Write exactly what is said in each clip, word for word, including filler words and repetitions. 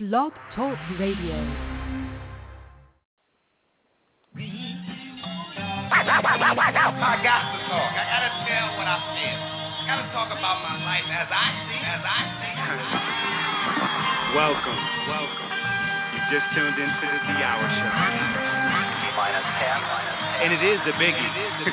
Blog Talk Radio. I got to talk. I got to tell what I feel. I got to talk about my life as I see, as I see. Welcome, welcome. You just tuned into the D Hour Show. Minus ten, minus ten. And it is the biggie.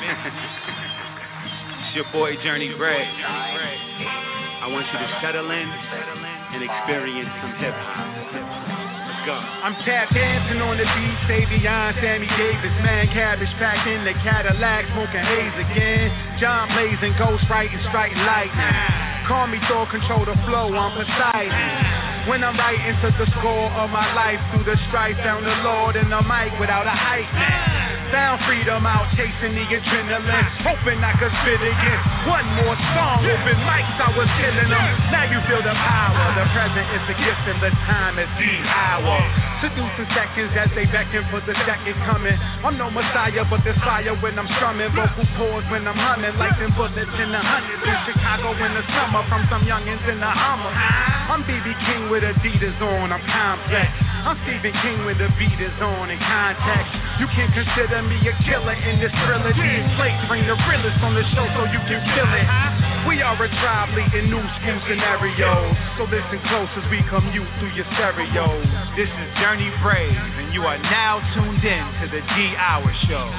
It's your boy Journey Bray. I want you to settle in and experience some hip hop. Let's go. I'm tap dancing on the beat, Savion, Sammy Davis, man, cabbage packed in the Cadillac, smoking haze again. John blazing, ghost writing, striking lightning. Call me Thor, control the flow, I'm Poseidon. When I'm writing to the score of my life, through the strife, found the Lord in the mic without a hype man. Found freedom out chasing the adrenaline, hoping I could spit again. One more song, open mics, I was killing them. Now you feel the power, the present is the gift and the time is the hour. Seducing seconds as they beckon for the second coming. I'm no messiah, but there's fire when I'm strumming. Vocal cords when I'm humming, like them bullets in the hundreds in Chicago in the summer from some youngins in the Hummer. I'm B B King with Adidas on, I'm complex. I'm Stephen King when the beat is on in context. You can consider me a killer in this trilogy. Slate bring the realest on the show so you can feel it. We are a tribe leading new school scenarios. So listen close as we commute through your stereos. This is Journey Brave, and you are now tuned in to the D Hour Show.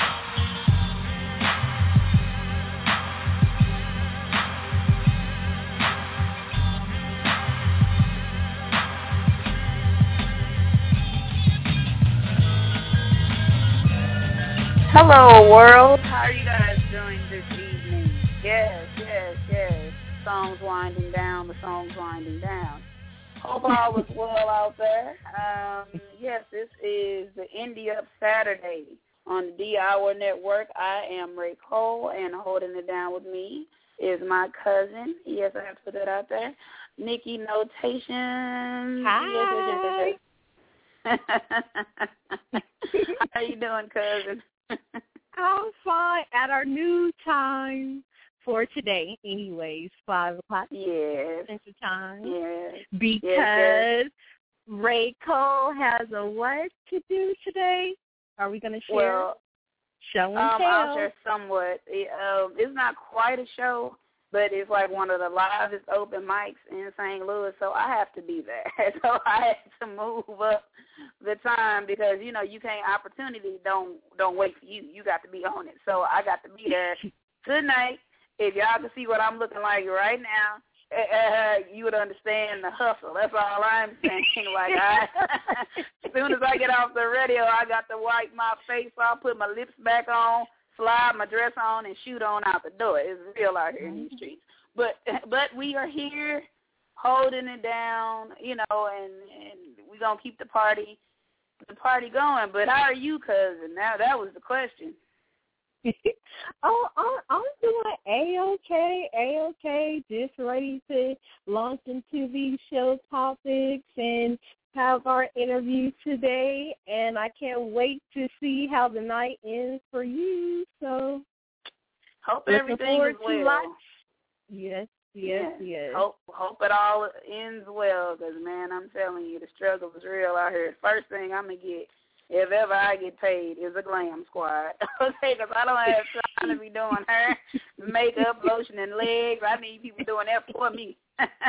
Hello, world. How are you guys doing this evening? Yes, yes, yes. Song's winding down. The song's winding down. Hope all is well out there. Um, yes, this is the Indie Up Saturday on the D Hour Network. I am Ray Cole, and holding it down with me is my cousin. Yes, I have to put that out there. Nikki Notation. Hi. Yes, yes, yes, yes. How you doing, cousin? I'm fine at our new time for today, anyways, five o'clock yes. Central Time. Yes. Because yes, yes. Ray Cole has a what to do today? Are we going to share? Well, show and um, tell. I'll share somewhat. It, um, it's not quite a show, but it's like one of the livest open mics in Saint Louis, so I have to be there. So I had to move up the time because, you know, you can't, opportunity don't don't wait for you. You got to be on it. So I got to be there tonight. If y'all can see what I'm looking like right now, uh, you would understand the hustle. That's all I'm saying. Like, I, as soon as I get off the radio, I got to wipe my face off, put my lips back on, slide my dress on, and shoot on out the door. It's real out here in these streets. But but we are here holding it down, you know, and, and we're going to keep the party the party going. But how are you, cousin? Now, that was the question. oh, I'm, I'm doing A-okay, A-okay, just ready to launch into these show topics and have our interview today, and I can't wait to see how the night ends for you. So, hope looking everything is well. Lots. Yes, yes, yeah. yes. Hope hope it all ends well, because, man, I'm telling you, the struggle is real out here. First thing I'm going to get, if ever I get paid, is a glam squad. Okay, because I don't have time to be doing hair, makeup, lotion, and legs. I need people doing that for me.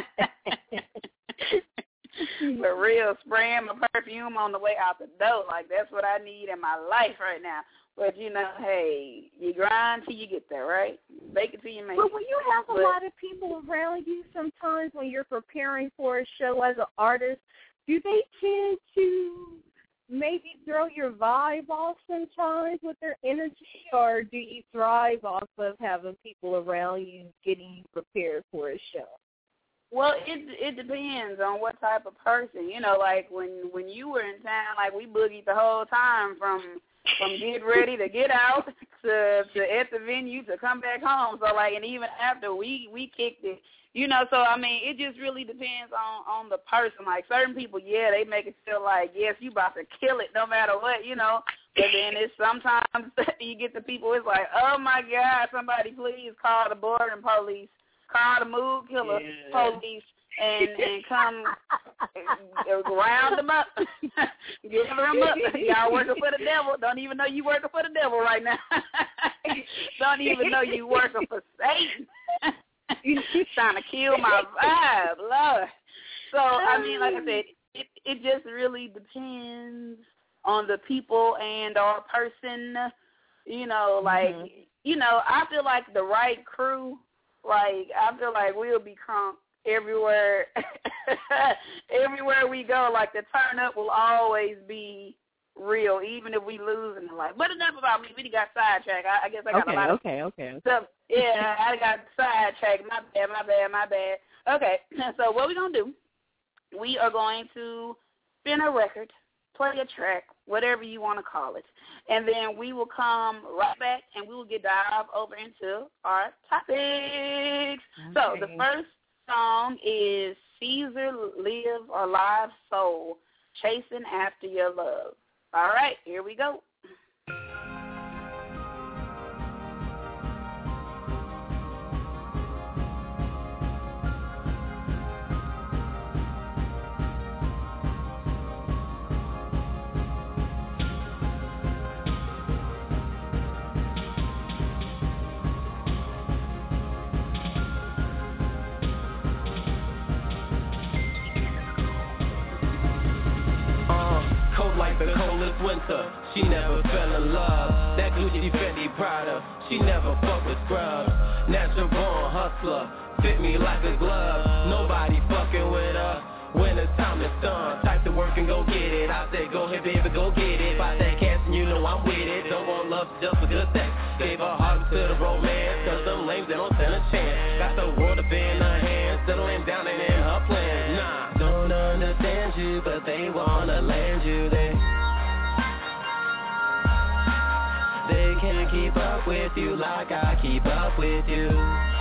For real, spraying my perfume on the way out the door. Like, that's what I need in my life right now. But, you know, hey, you grind till you get there, right? Make it till you make it. But when you have a but, lot of people around you sometimes when you're preparing for a show as an artist, do they tend to maybe throw your vibe off sometimes with their energy, or do you thrive off of having people around you getting you prepared for a show? Well, it it depends on what type of person. You know, like when when you were in town, like we boogied the whole time from from get ready to get out to to at the venue to come back home. So like, and even after we we kicked it, you know. So I mean, it just really depends on on the person. Like certain people, yeah, they make it feel like yes, you about to kill it no matter what, you know. But then it's sometimes you get the people, it's like, oh my God, somebody please call the boarding police. Call the mood killer yeah. police and and come round them up, gather them up. Y'all working for the devil. Don't even know you working for the devil right now. Don't even know you working for Satan. He's trying to kill my vibe, Lord. So, I mean, like I said, it, it just really depends on the people and our person. You know, like, mm-hmm. you know, I feel like the right crew, like, I feel like we'll be crunk everywhere. Everywhere we go, like, the turn up will always be real, even if we lose in the life. But enough about me. We got sidetracked. I, I guess I got okay, a lot of okay, okay. stuff. Yeah, I got sidetracked. My bad, my bad, my bad. Okay, so what we're going to do, we are going to spin a record, play a track, whatever you want to call it, and then we will come right back and we will get dive over into our topics. Okay. So the first song is Caesar Live or Live Soul, Chasing After Your Love. All right, here we go. The coldest winter, she never fell in love. That Gucci, Fendi, Prada, she never fucked with scrubs. Natural born hustler, fit me like a glove. Nobody fucking with her when it's time to stun. Type to work and go get it. I said go ahead baby, go get it. Fight that cash and you know I'm with it. Don't want love just for good sex. Gave her heart to the romance, cause them lames they don't stand a chance. Got the world up in her hands, settling down and in her plans. Nah, don't understand you, but they wanna land you there. They can't keep up with you like I keep up with you.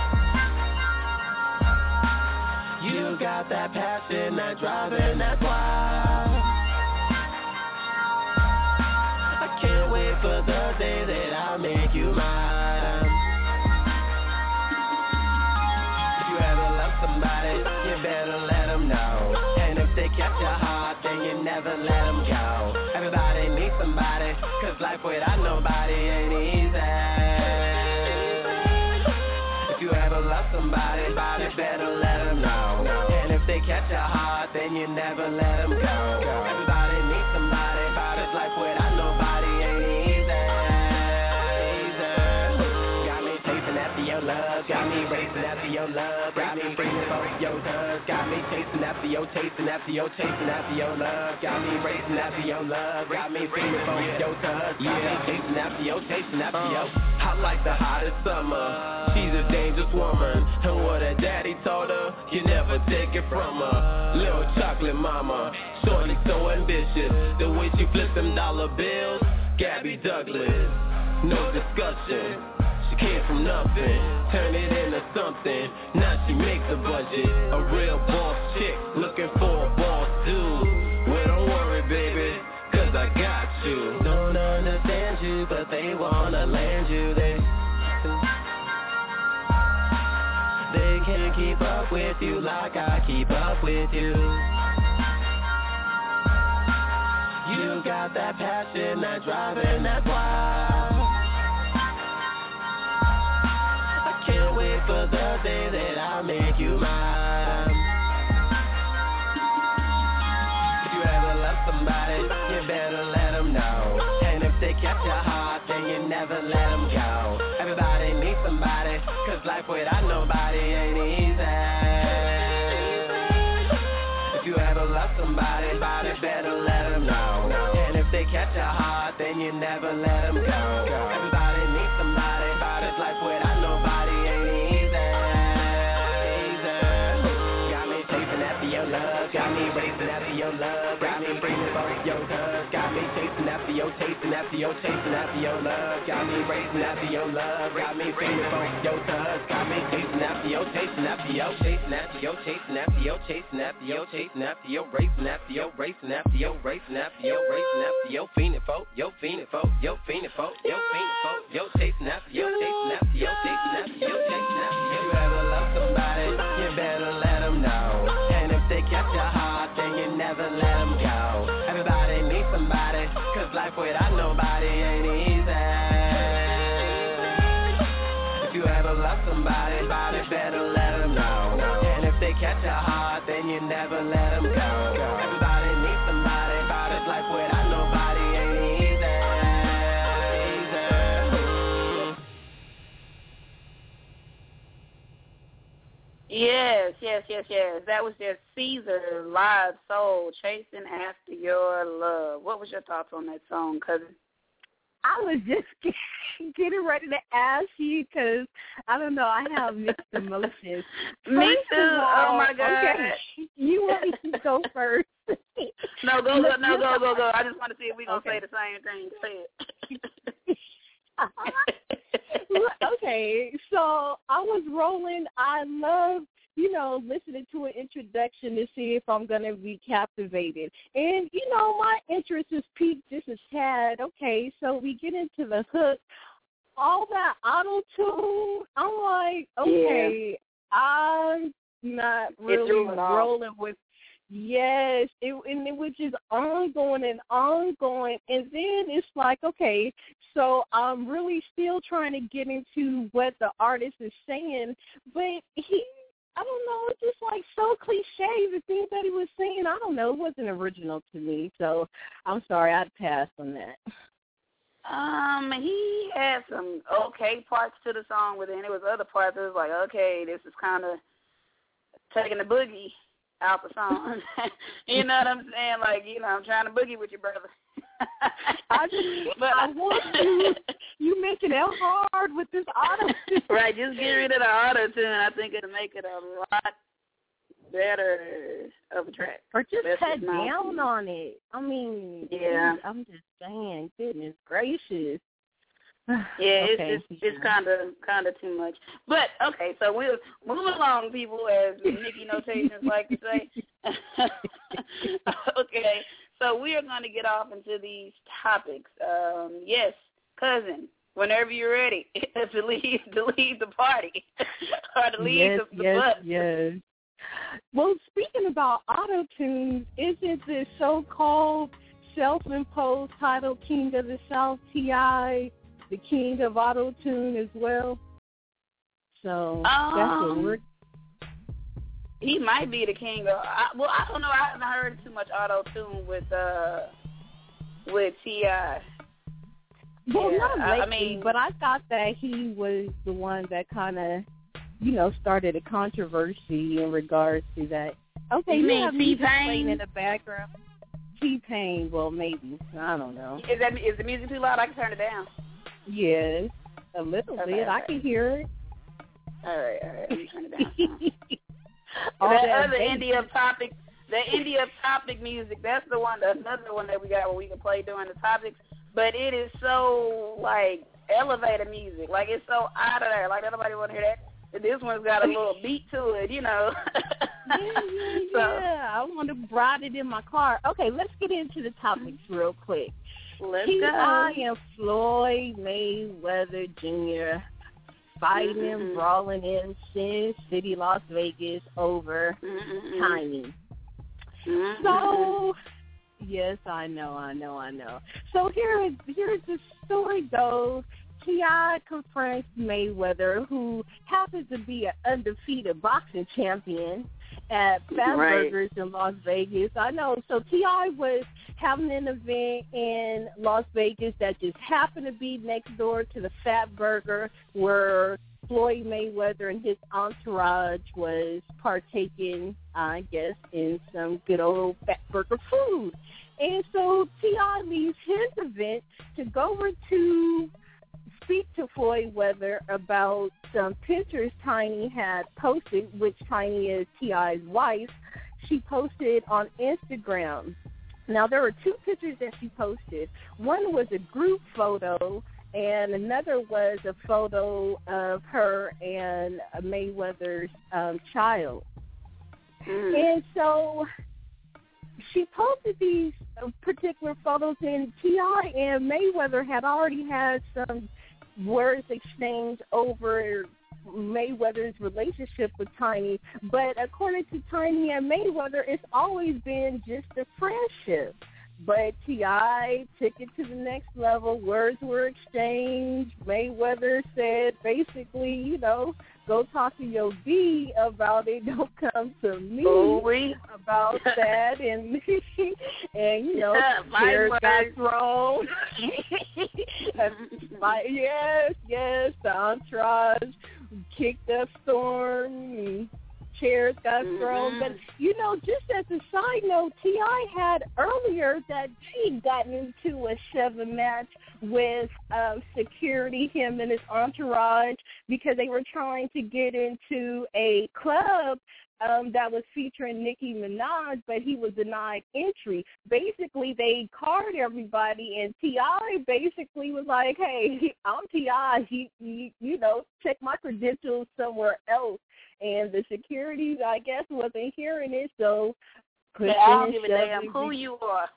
You got that passion, that drive, and that's why I can't wait for the day that I'll make you mine. If you ever love somebody, you better let them know. And if they catch your heart, then you never let them go. Everybody needs somebody, cause life without nobody ain't easy. If you ever love somebody, you better let them know. And if they catch your heart, then you never let them go. Everybody needs somebody, cause life without nobody ain't easy. Got me chasing after your love, got me racing after your love, got me bringing for your touch, got me chasing after your, chasing after your, chasing after your love, got me racing after your love, got me bringing for your touch, got me chasing after your, chasing after your. I like the hottest summer, she's a dangerous woman, and what her daddy told her, you never take it from her. Little chocolate mama, shorty so ambitious, the way she flips them dollar bills, Gabby Douglas, no discussion. She came from nothing, turned it into something. Now she makes a budget, a real boss chick, looking for a boss dude. Well, don't worry, baby, cause I got you. Don't understand you, but they wanna land you there. They can't keep up with you like I keep up with you. You got that passion, that drive, and that's why can't wait for the day that I'll make you mine. If you ever love somebody, you better let them know. And if they catch your heart, then you never let them go. Everybody needs somebody, cause life without nobody ain't easy. If you ever love somebody, you better let them know. And if they catch your heart, then you never let them go. Everybody needs somebody, cause life without nobody ain't easy. Got me chasing after your love, got me racing after your love, got me bringing for your touch, got me chasing after your, chasing after your, chasing after your love, got me racing after your love, got me bringing for your touch, got me chasing after your, chasing after your, chasing after your, chasing after your, chasing after your, chasing after your, racing after your, racing after your, racing after your, racing after your, fiending for, yo fiending for, yo fiending for, yo fiending for, yo chasing after your, chasing after your, chasing after your, chasing after your. You ever love somebody, you better let them know. catch your heart, then you never let them go. Everybody needs somebody, cause life without nobody ain't easy. If you ever love somebody, you better let them know. And if they catch your heart, then you never let them go. Everybody needs somebody, cause life without nobody ain't easy. Yes, yes, yes, yes. That was just Caesar, Live Soul, Chasing After Your Love. What was your thoughts on that song, cousin? I was just getting ready to ask you because, I don't know, I have mixed emotions. Me First too. All, oh, my God. Okay, you want me to go first? No, go, go, no, go, go, go. I just want to see if we're going to okay. say the same thing. Say it. Okay, so I was rolling. I love, you know, listening to an introduction to see if I'm going to be captivated. And, you know, my interest is peaked just a tad. Okay, so we get into the hook. All that auto-tune, I'm like, okay, yeah. I'm not really rolling with, yes, it, and it was just ongoing and ongoing. And then it's like, okay, so I'm really still trying to get into what the artist is saying, but he, I don't know, it's just like so cliche, the things that he was saying. I don't know, it wasn't original to me, so I'm sorry, I'd pass on that. Um, he had some okay parts to the song, but then there was other parts that was like, okay, this is kind of taking the boogie out the song. You know what I'm saying? Like, you know, I'm trying to boogie with your brother. I just, but I want you. You making it hard with this auto. Right, just get rid of the auto tune. I think it'll make it a lot better of a track. Or just That's cut just down on it. I mean, yeah. Geez, I'm just saying, goodness gracious. Yeah, it's okay. just it's kind of kind of too much. But okay, so we'll move along, people, as Nikki Notations like to say. Okay, so we are going to get off into these topics. Um, yes, cousin, whenever you're ready to leave to leave the party or to leave yes, the, the yes, bus. Yes. Well, speaking about auto-tunes, isn't the so-called self-imposed title King of the South, T I, the king of auto-tune as well? So um, that's what we're... He might be the king of... I, well, I don't know. I haven't heard too much auto-tune with, uh, with T I Well, yeah, not lately, I mean, but I thought that he was the one that kind of, you know, started a controversy in regards to that. Okay, you you mean have music T-Pain? playing in the background. T-Pain, well, maybe. I don't know. Is that is the music too loud? I can turn it down. Yes, a little okay, bit. okay. I can hear it. All right, all right. Let me turn it down. All that, that other bass. India topic, the India topic music, that's the one, that's another one that we got where we can play during the topics. But it is so, like, elevator music. Like, it's so out of there. Like, nobody want to hear that. This one's got a little beat to it, you know. yeah, yeah, so, yeah. I want to ride it in my car. Okay, let's get into the topics real quick. Let's T I go. and Floyd Mayweather Junior fighting mm-hmm. and brawling in Sin City, Las Vegas over mm-hmm. timing. Mm-hmm. So, yes, I know, I know, I know. So here is here's the story goes. T I confronts Mayweather, who happens to be an undefeated boxing champion, at Fat right. Burgers in Las Vegas. I know. So T I was having an event in Las Vegas that just happened to be next door to the Fat Burger, where Floyd Mayweather and his entourage was partaking, I guess, in some good old Fat Burger food. And so T I leaves his event to go over to speak to Floyd Mayweather about some pictures Tiny had posted, which Tiny is T I's wife. She posted on Instagram. Now, there were two pictures that she posted. One was a group photo, and another was a photo of her and Mayweather's um, child. Mm. And so she posted these particular photos, and T I and Mayweather had already had some words exchanged over Mayweather's relationship with Tiny, but according to Tiny and Mayweather, it's always been just a friendship. But T I took it to the next level. Words were exchanged. Mayweather said, basically, you know, go talk to your B about it. Don't come to me Ooh-wee. about that. And, and you know, Yeah, chairs my got word. thrown. My, yes, yes, the entourage kicked up storm. Chairs got Mm-hmm. thrown. But, you know, just as a side note, T I had earlier that he'd gotten into a shoving match with um, security, him and his entourage, because they were trying to get into a club um, that was featuring Nicki Minaj, but he was denied entry. Basically, they carded everybody, and T I basically was like, hey, I'm T I. You, you, you know, check my credentials somewhere else. And the security, I guess, wasn't hearing it, so I don't give a damn who you are.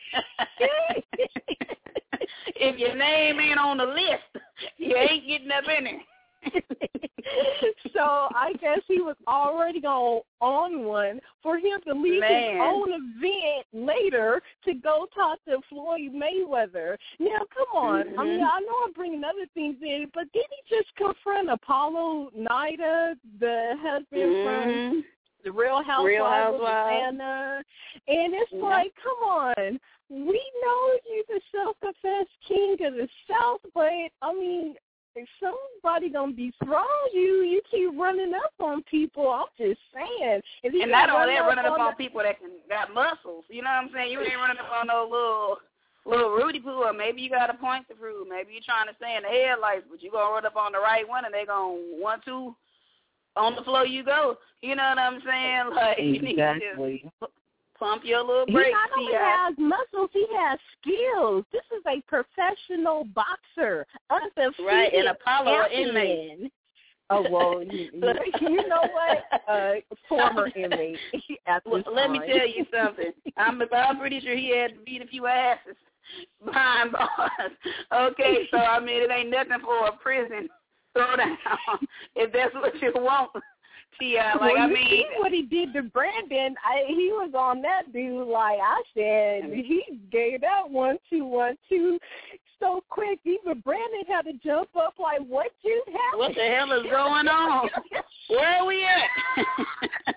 If your name ain't on the list, you ain't getting up in it. So I guess he was already going on one for him to leave Man. his own event later to go talk to Floyd Mayweather. Now, come on. Mm-hmm. I mean, I know I'm bringing other things in, but did he just confront Apollo Nida, the husband Mm-hmm. from the Real Housewives, Real of Housewives. Atlanta? And it's Yeah. like, come on. We know you're the self-confessed king of the South, but, I mean, if somebody gonna dethrone you, you keep running up on people. I'm just saying. If And not only that, running up on people that can got muscles. You know what I'm saying? You ain't running up on no little little Rudy Poo, or maybe you got a point to prove. Maybe you're trying to stay in the headlights, but you gonna run up on the right one, and they gonna one two on the floor you go. You know what I'm saying? Like you need to just pump your little He brakes. not only T I. has muscles, he has skills. This is a professional boxer. Undefeated Right, and Apollo inmate. champion. Oh, well, you, you, you know what? Uh, former inmate at this Well, let me time. tell you something. I'm, I'm pretty sure he had to beat a few asses behind bars. Okay, so, I mean, it ain't nothing for a prison throwdown if that's what you want. T I, like, well, I you mean, see what he did to Brandon. I, he was on that dude. Like I said, he gave that one, two, one, two, so quick. Even Brandon had to jump up. Like, what just happened? what the hell is going on? Where are we at?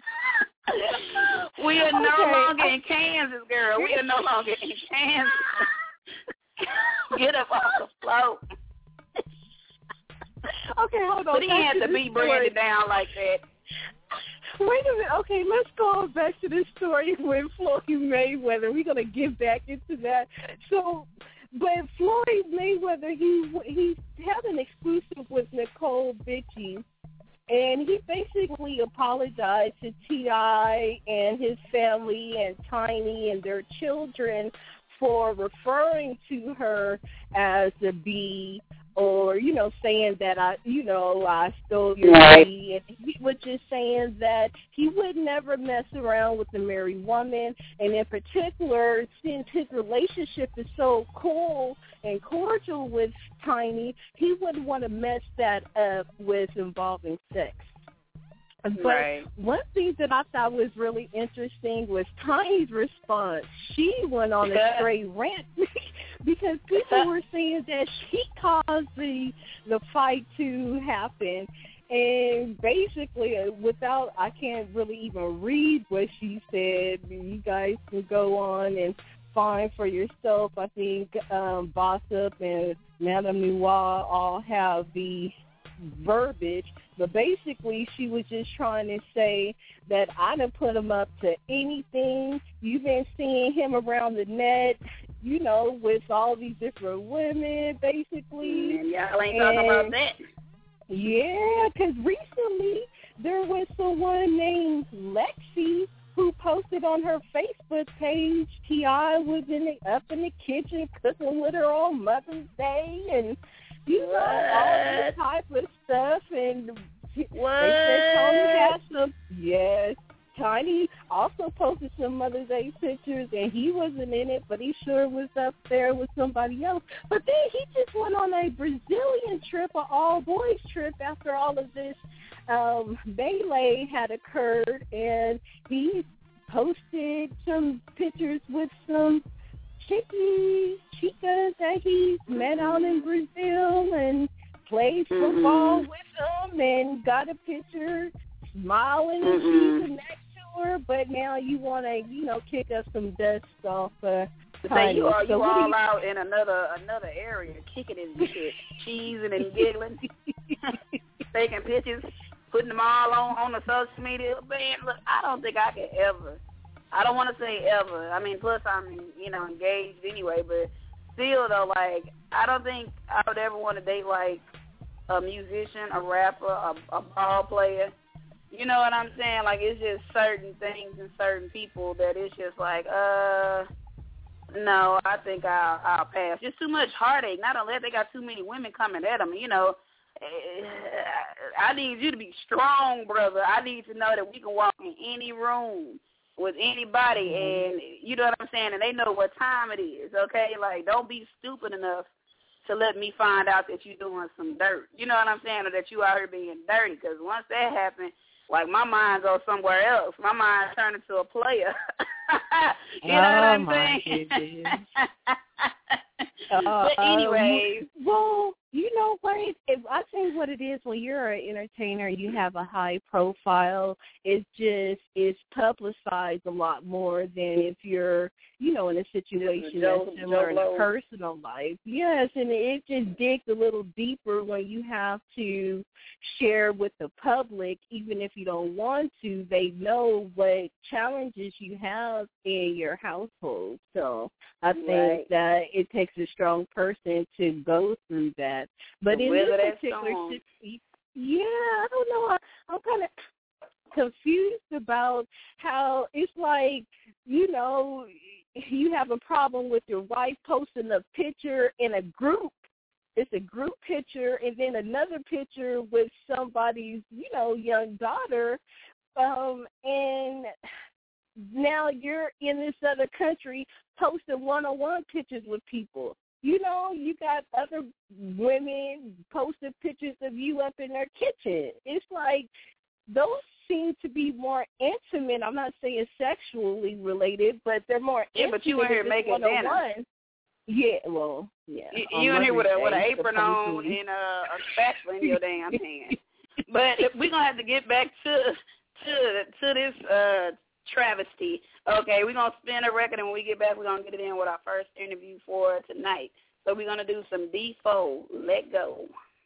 We are no Okay. longer in Kansas, girl. We are no longer in Kansas. Get up off the floor. Okay, hold on. But he Back had to this beat story. Brandon down like that. Wait a minute. Okay, let's go back to this story with Floyd Mayweather. We're gonna get back into that. So, but Floyd Mayweather, he he had an exclusive with Nicole Richie, and he basically apologized to T I and his family and Tiny and their children for referring to her as a B, or, you know, saying that I, you know, I stole your Right. B. And he was just saying that he would never mess around with a married woman. And in particular, since his relationship is so cool and cordial with Tiny, he wouldn't want to mess that up with involving sex. But Right. one thing that I thought was really interesting was Tiny's response. She went on a straight rant because people were saying that she caused the the fight to happen. And basically, uh, without, I can't really even read what she said. You guys can go on and find for yourself. I think um, Bossip and Madame Noir all have the verbiage, but basically she was just trying to say that I done put him up to anything. You've been seeing him around the net, you know, with all these different women, basically. And y'all ain't talking about that. Yeah, because recently there was someone named Lexi who posted on her Facebook page T I was in the, up in the kitchen cooking with her on Mother's Day, and you know, all this type of stuff. And What? they said Tony had some, yes, Tiny also posted some Mother's Day pictures, and he wasn't in it, but he sure was up there with somebody else. But then he just went on a Brazilian trip, an all-boys trip, after all of this um, melee had occurred, and he posted some pictures with some chickies, chicas that he's met out in Brazil and played football mm-hmm. with them and got a picture smiling and mm-hmm. she's next to her, but now you want to, you know, kick up some dust off uh, Tiny. You are, so you all you... out in another another area, kicking and shit, cheesing and giggling, taking pictures, putting them all on, on the social media. Man, look, I don't think I could ever, I don't want to say ever. I mean, plus I'm, you know, engaged anyway, but still, though, like, I don't think I would ever want to date, like, a musician, a rapper, a, a ball player. You know what I'm saying? Like, it's just certain things and certain people that it's just like, uh, no, I think I'll, I'll pass. Just too much heartache. Not only that, they got too many women coming at them. You know, I need you to be strong, brother. I need to know that we can walk in any room with anybody, and you know what I'm saying, and they know what time it is, okay? Like, don't be stupid enough to let me find out that you're doing some dirt. You know what I'm saying, or that you out here being dirty, because once that happens, like, my mind goes somewhere else. My mind turns into a player. you know oh, what I'm saying? uh, but anyways. Um, well, you know what? If I think what it is when you're an entertainer, you have a high profile. It just is publicized a lot more than if you're, you know, in a situation Joe, that's similar Joe in personal life. Yes, and it just digs a little deeper when you have to share with the public, even if you don't want to. They know what challenges you have in your household. So I think right. that it takes a strong person to go through that. But in this particular situation, yeah, I don't know. I, I'm kind of confused about how it's like, you know, you have a problem with your wife posting a picture in a group. It's a group picture, and then another picture with somebody's, you know, young daughter, um, and now you're in this other country posting one-on-one pictures with people. You know, you got other women posting pictures of you up in their kitchen. It's like those seem to be more intimate. I'm not saying sexually related, but they're more yeah, intimate. Yeah, but you in here making dinner. Yeah, well, yeah. You, you in here with a with an apron on and a, a spatula in your damn hand. But we're gonna have to get back to to to this uh, travesty. Okay, we're gonna spin a record, and when we get back, we're gonna get it in with our first interview for tonight. So we're gonna do some D four. Let go.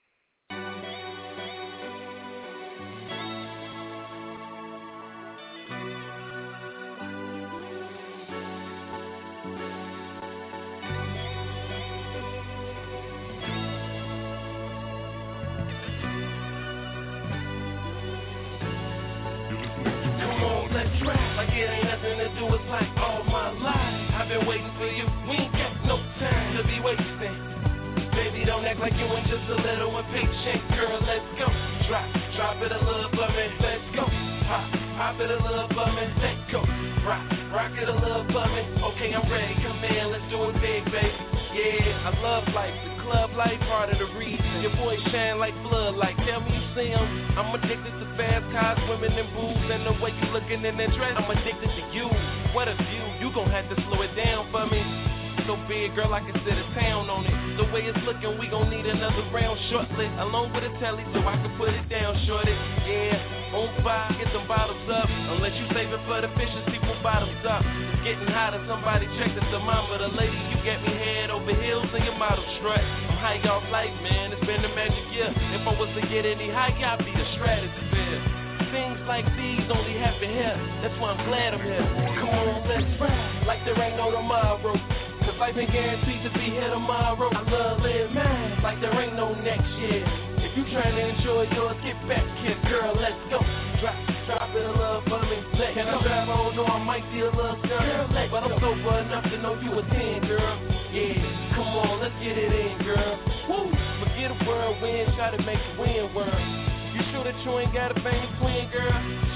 Like it ain't nothing to do, it's like all my life I've been waiting for you, we ain't got no time to be wasting. Baby, don't act like you ain't just a little impatient. Girl, let's go, drop, drop it a little for me, let's go. Pop, pop it a little for me, let's go. Rock, rock it a little for me, okay, I'm ready, come in, let's do it big, baby. Yeah, I love life, the club life, part of the reason. Your boy shine like floodlight, tell me you see him. I'm addicted to fast cars, women and booze, and the way you looking in that dress. I'm addicted to you, what a view, you gon' have to slow it down for me. So big, girl, I can sit a town on it. The way it's looking, we gon' need another round shortly. Along with a telly so I can put it down shorty. Yeah, on fire, get them bottles up. Unless you save it for the fishes, people bottoms up. It's getting hotter, somebody check the thermometer. Lady, you get me head over heels in your model strut. I'm high off life, man, it's been a magic year. If I was to get any higher, I'd be a stratosphere. Things like these only happen here, that's why I'm glad I'm here. Come on, let's ride, like there ain't no tomorrow. Cause life ain't guaranteed to be here tomorrow. I love it, man, like there ain't no next year. If you trying to enjoy yours, get back here, girl, let's go. Drop, drop it a little for me, let Can go. I drive on, no, I might be a little girl, girl but I'm sober enough to know you a ten, girl. Yeah, come on, let's get it in, girl. Woo, forget a whirlwind, try to make it win, world. You sure that you ain't got a famous twin, girl?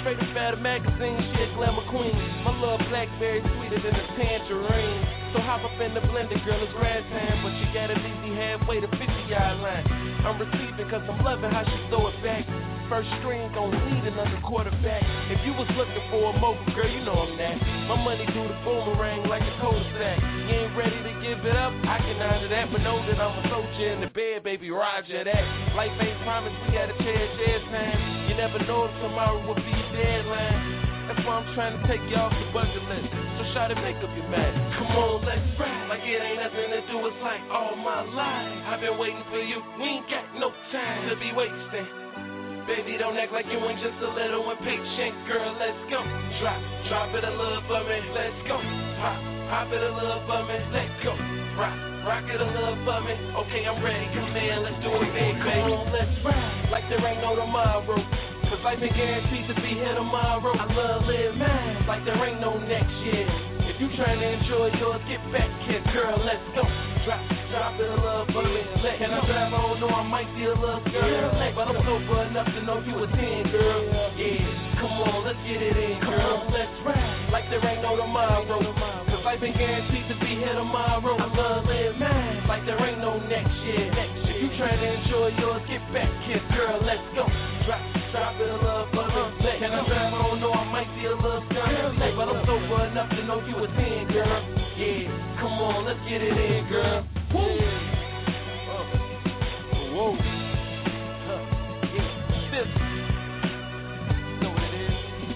Straight up out of magazine, she a glamour queen. My love blackberry sweeter than a tangerine. So hop up in the blender, girl, it's grand time. But you gotta leave me halfway to fifty-yard line. I'm receiving cause I'm loving how she throw it back. First string gon' need another quarterback. If you was looking for a mogul, girl, you know I'm that. My money do the boomerang like a cul-de-sac. You ain't ready to give it up, I can honor that. But know that I'm a soldier in the bed, baby, roger that. Life ain't promised, we gotta cherish every time. You never know if tomorrow will be a deadline. That's why I'm trying to take you off the bucket list. So try to make up your mind. Come on, let's ride. Like it ain't nothing to do, it's like all my life I've been waiting for you, we ain't got no time to be wasting. Baby, don't act like you ain't just a little impatient. Girl, let's go. Drop, drop it a little for me. Let's go. Pop, pop it a little for me. Let's go. Rock, rock it a little for me. Okay, I'm ready. Come in, let's do it big, baby. Come on, let's ride. Like there ain't no tomorrow. Cause life ain't guaranteed to be here tomorrow. I love live mine like there ain't no next year. If you trying to enjoy yours, get back here, girl, let's go. Drop, drop it a little for me. Let Can I drive? I don't know, I might be a little girl, but I'm sober enough to know you a ten, girl. Yeah, come on, let's get it in, girl. Come on, let's ride like there ain't no tomorrow. Cause life ain't guaranteed to be here tomorrow. I love live mine like there ain't no next year. If you trying to enjoy yours, get back here, girl, let's go. Drop, drop it a little for me. Can I drive? I don't know, I might be a little girl, but I'm sober enough to know you a ten, girl. Yeah, come on, let's get it in, girl. Woo! Uh, whoa. Huh. Yeah, this. Know what it is?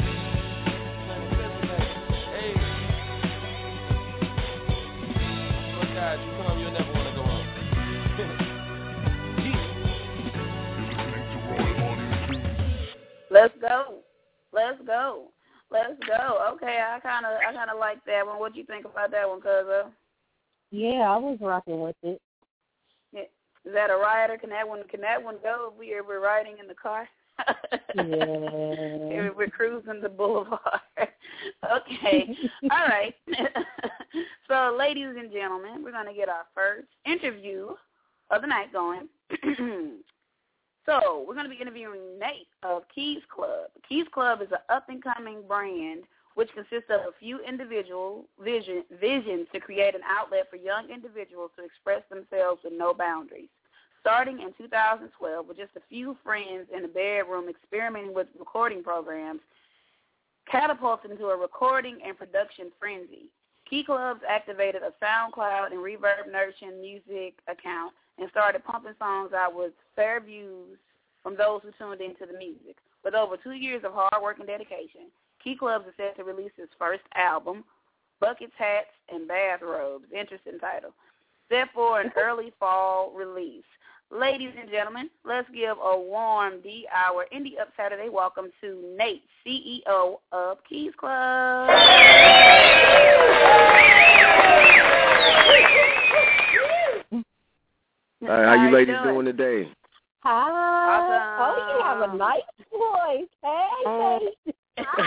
Hey. Oh, God, you come, you'll never want to go home. Let's go. Let's go. Let's go. Okay, I kind of, I kind of like that one. What do you think about that one, Cuzzo? Yeah, I was rocking with it. Yeah. Is that a rider? Can that one, can that one go if we we're riding in the car? Yeah. We're cruising the boulevard. Okay. All right. So, ladies and gentlemen, we're going to get our first interview of the night going. So, we're going to be interviewing Nate of Keys Club. Keys Club is an up-and-coming brand which consists of a few individual vision, visions to create an outlet for young individuals to express themselves with no boundaries. Starting in two thousand twelve with just a few friends in a bedroom experimenting with recording programs, catapulted into a recording and production frenzy. Key Clubs activated a SoundCloud and Reverb Nation music account and started pumping songs out with fair views from those who tuned into the music. With over two years of hard work and dedication, Key Clubs is set to release its first album, Buckets, Hats, and Bathrobes, interesting title, set for an early fall release. Ladies and gentlemen, let's give a warm D-Hour Indie Up Saturday welcome to Nate, C E O of Keys Club. Hi, how you ladies doing? doing today? Hi. Awesome. Oh, you have a nice voice. Hey,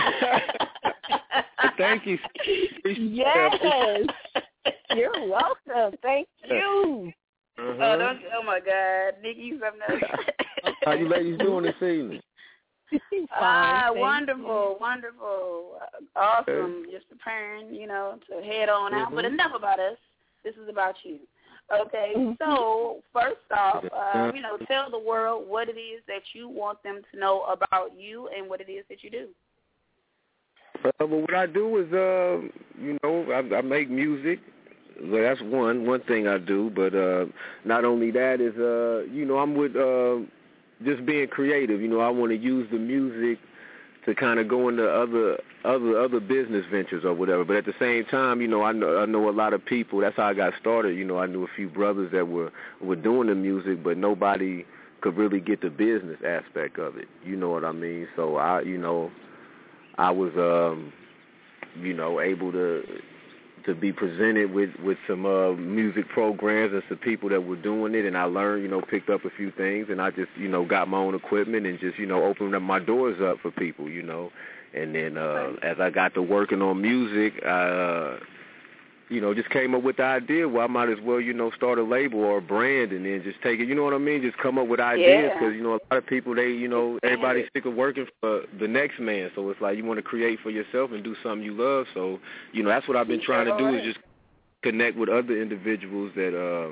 hey. Thank you. Yes. You're welcome. Thank you. Uh-huh. Oh, don't, oh, my God. Nikki, something else. How you ladies doing this evening? Ah, uh, wonderful, wonderful. Uh, awesome. Okay. Just preparing, you know, to head on out. Mm-hmm. But enough about us. This is about you. Okay, so first off, uh, you know, tell the world what it is that you want them to know about you and what it is that you do. Uh, well, what I do is, uh, you know, I, I make music. Well, that's one one thing I do. But uh, not only that is, uh, you know, I'm with uh, just being creative. You know, I want to use the music to kind of go into other other other business ventures or whatever. But at the same time, you know, I know I know a lot of people. That's how I got started. You know, I knew a few brothers that were were doing the music, but nobody could really get the business aspect of it. You know what I mean? So I, you know, I was, um, you know, able to to be presented with with some uh, music programs and some people that were doing it, and I learned, you know, picked up a few things, and I just, you know, got my own equipment and just, you know, opened up my doors up for people, you know. And then uh, as I got to working on music, I, uh, you know, just came up with the idea, well, I might as well, you know, start a label or a brand and then just take it, you know what I mean? Just come up with ideas because, yeah. you know, a lot of people, they, you know, everybody's sick of working for the next man. So it's like you want to create for yourself and do something you love. So, you know, that's what I've been trying to do is just connect with other individuals that, uh,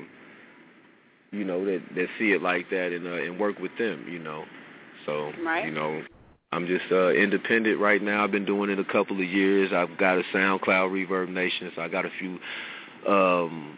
you know, that, that see it like that and, uh, and work with them, you know. So, right. you know. I'm just uh, independent right now. I've been doing it a couple of years. I've got a SoundCloud, Reverb Nation, so I got a few um,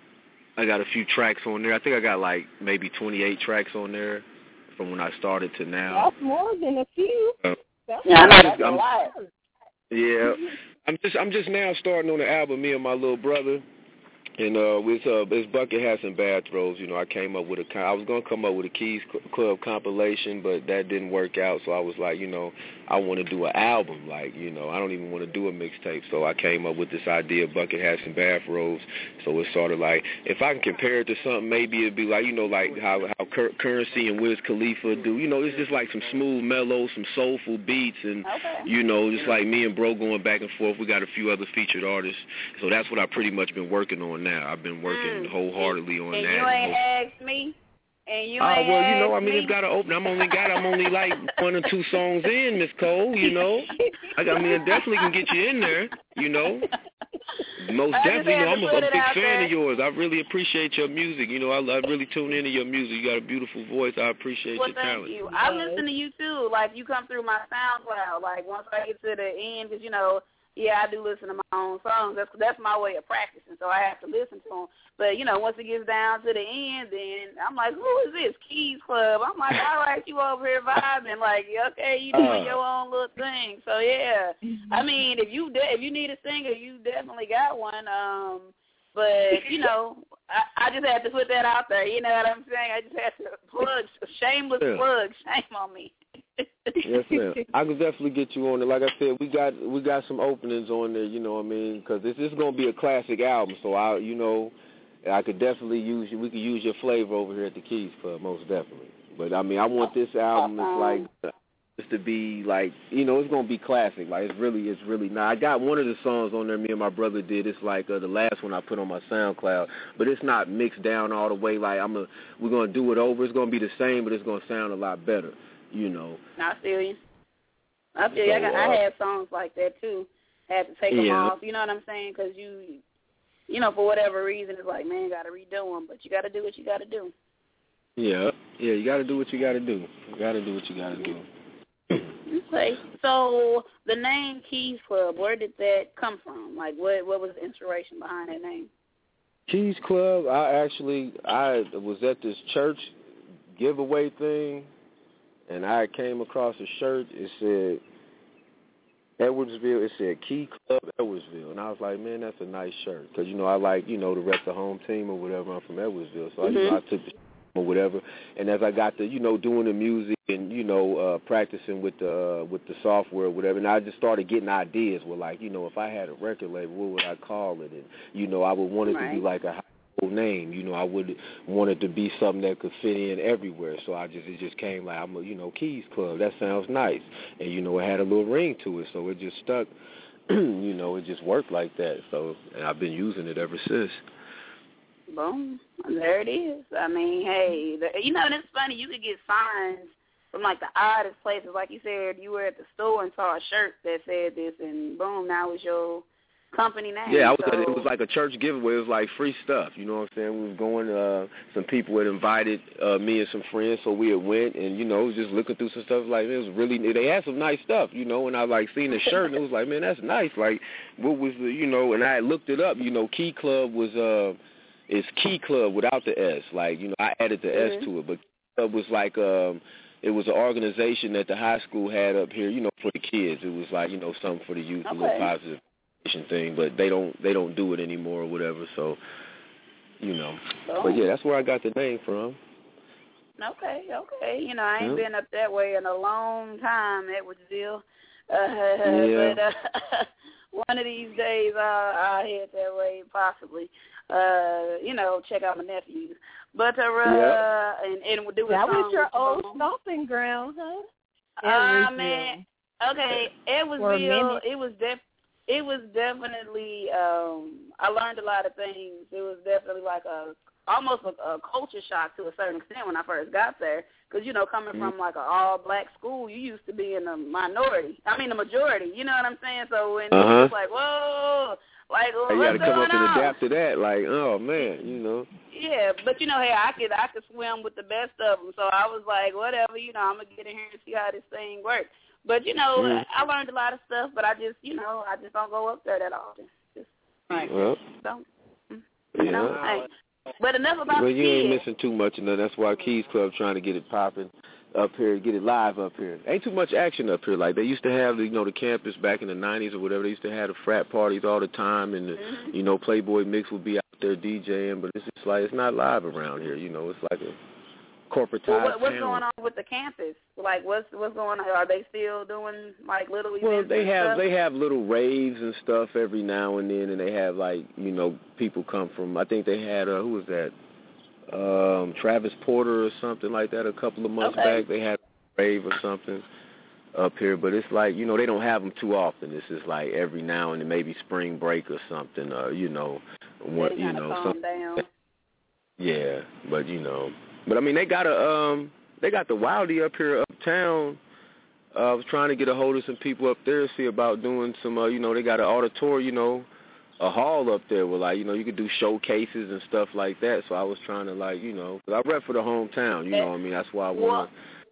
I got a few tracks on there. I think I got like maybe twenty-eight tracks on there from when I started to now. That's more than a few. Uh, that's yeah, that's just, a I'm, lot. Yeah. I'm just I'm just now starting on the album, me and my little brother. And uh, with uh, it's Bucket Hats and Bathrobes, you know, I came up with a, I was going to come up with a Keys Club compilation, but that didn't work out. So I was like, you know, I want to do an album. Like, you know, I don't even want to do a mixtape. So I came up with this idea of Bucket Hats and Bathrobes. So it's sort of like, if I can compare it to something, maybe it'd be like, you know, like how, how Cur- Currency and Wiz Khalifa do. You know, it's just like some smooth, mellow, some soulful beats. And, okay. you know, just like me and Bro going back and forth. We got a few other featured artists. So that's what I've pretty much been working on now. I've been working mm. wholeheartedly on and that. And you ain't asked me. And you oh, ain't well, you know, I mean, me. It's got to open. I'm only got, I'm only like one or two songs in, Miss Cole. You know, I, I mean, I definitely can get you in there. You know, most I definitely. You know, I'm a, a big fan there. of yours. I really appreciate your music. You know, I, I really tune into your music. You got a beautiful voice. I appreciate well, your thank talent. you. I listen to you too. Like you come through my SoundCloud. Like once I get to the end, because you know. Yeah, I do listen to my own songs. That's that's my way of practicing, so I have to listen to them. But, you know, once it gets down to the end, then I'm like, who is this? Keys Club. I'm like, all right, you over here vibing. Like, okay, you doing uh, your own little thing. So, yeah. I mean, if you de- if you need a singer, you definitely got one. Um, but, you know, I, I just had to put that out there. You know what I'm saying? I just had to plug, shameless yeah. plug. Shame on me. Yes, ma'am. I could definitely get you on there. Like I said, we got we got some openings on there. You know what I mean? Because this, this is gonna be a classic album. So I, you know, I could definitely use you. We could use your flavor over here at the Keys Club, most definitely. But I mean, I want this album is like just to be like, you know, it's gonna be classic. Like it's really, it's really. Now I got one of the songs on there. Me and my brother did. It's like uh, the last one I put on my SoundCloud, but it's not mixed down all the way. Like I'm a, we're gonna do it over. It's gonna be the same, but it's gonna sound a lot better. You know. I feel you. I feel so, you. I, got, uh, I had songs like that, too. Had to take them yeah. off. You know what I'm saying? Because you, you know, for whatever reason, it's like, man, got to redo them. But you got to do what you got to do. Yeah. Yeah, you got to do what you got to do. You got to do what you got to do. Okay. So the name Keys Club, where did that come from? Like, what what was the inspiration behind that name? Keys Club, I actually, I was at this church giveaway thing. And I came across a shirt. It said Edwardsville. It said Key Club Edwardsville. And I was like, man, that's a nice shirt. Because, you know, I like, you know, to rep the home team or whatever. I'm from Edwardsville. So, mm-hmm. I, you know, I took the or whatever. And as I got to, you know, doing the music and, you know, uh, practicing with the uh, with the software or whatever, and I just started getting ideas. Well, like, you know, if I had a record label, what would I call it? And, you know, I would want it right. to be like a name, you know, I would want it to be something that could fit in everywhere. So I just, it just came like, I'm a, you know, Keys Club. That sounds nice. And, you know, it had a little ring to it. So it just stuck, you know, it just worked like that. So, and I've been using it ever since. Boom. There it is. I mean, hey, the, you know, it's funny. You could get signs from, like, the oddest places. Like you said, you were at the store and saw a shirt that said this, and boom, now it's your company name. Yeah, I was so. at, it was like a church giveaway. It was like free stuff, you know what I'm saying? We was going, uh, some people had invited uh, me and some friends, so we had went, and, you know, just looking through some stuff, like, it was really, they had some nice stuff, you know, and I, like, seen the shirt, and it was like, man, that's nice. Like, what was the, you know, and I had looked it up, you know, Key Club was, uh, it's Key Club without the S. Like, you know, I added the mm-hmm. S to it, but Club was like, um, it was an organization that the high school had up here, you know, for the kids. It was like, you know, something for the youth, okay. a little positive thing, but they don't they don't do it anymore or whatever. So, you know, oh. but yeah, that's where I got the name from. Okay, okay. You know, I ain't yep. been up that way in a long time, Edwardsville. Uh, yeah. But uh, one of these days I'll, I'll head that way, possibly. Uh, you know, check out my nephews. But uh, yep. and and we'll do that a was your old song. stomping ground, huh? Ah, uh, man. Okay, Edwardsville. It was def- it was definitely, um, I learned a lot of things. It was definitely like a, almost a, a culture shock to a certain extent when I first got there. Because, you know, coming mm-hmm. from like an all-black school, you used to be in the minority. I mean, the majority. You know what I'm saying? So when uh-huh. it was like, whoa, like, well, you what's got to come going up on? and adapt to that. Like, oh, man, you know. Yeah, but, you know, hey, I could, I could swim with the best of them. So I was like, whatever, you know, I'm going to get in here and see how this thing works. But, you know, mm. I learned a lot of stuff, but I just, you know, I just don't go up there that often. Just like, well, don't, you yeah. know, hey. But enough about well, the you kids. ain't missing too much, and that's why Keys Club trying to get it popping up here, get it live up here. Ain't too much action up here. Like they used to have, you know, the campus back in the nineties or whatever. They used to have the frat parties all the time, and the, mm-hmm. you know, Playboy Mix would be out there DJing. But it's just like it's not live around here. You know, it's like a corporatized well, what, what's town. going on with the campus? Like, what's what's going on? Are they still doing like little events? Well, they and have stuff? they have little raves and stuff every now and then, and they have like you know people come from. I think they had uh, who was that? Um, Travis Porter or something like that. A couple of months okay. back, they had a rave or something up here, but it's like you know they don't have them too often. This is like every now and then, maybe spring break or something. Uh, you know, what you know, calm down. Yeah, but you know, but I mean they got a um they got the Wildy up here uptown. Uh, I was trying to get a hold of some people up there, see about doing some. Uh, you know, they got an auditorium, you know. A hall up there where, like, you know, you could do showcases and stuff like that. So I was trying to, like, you know, cause I rep for the hometown, you know what I mean? That's why I want well,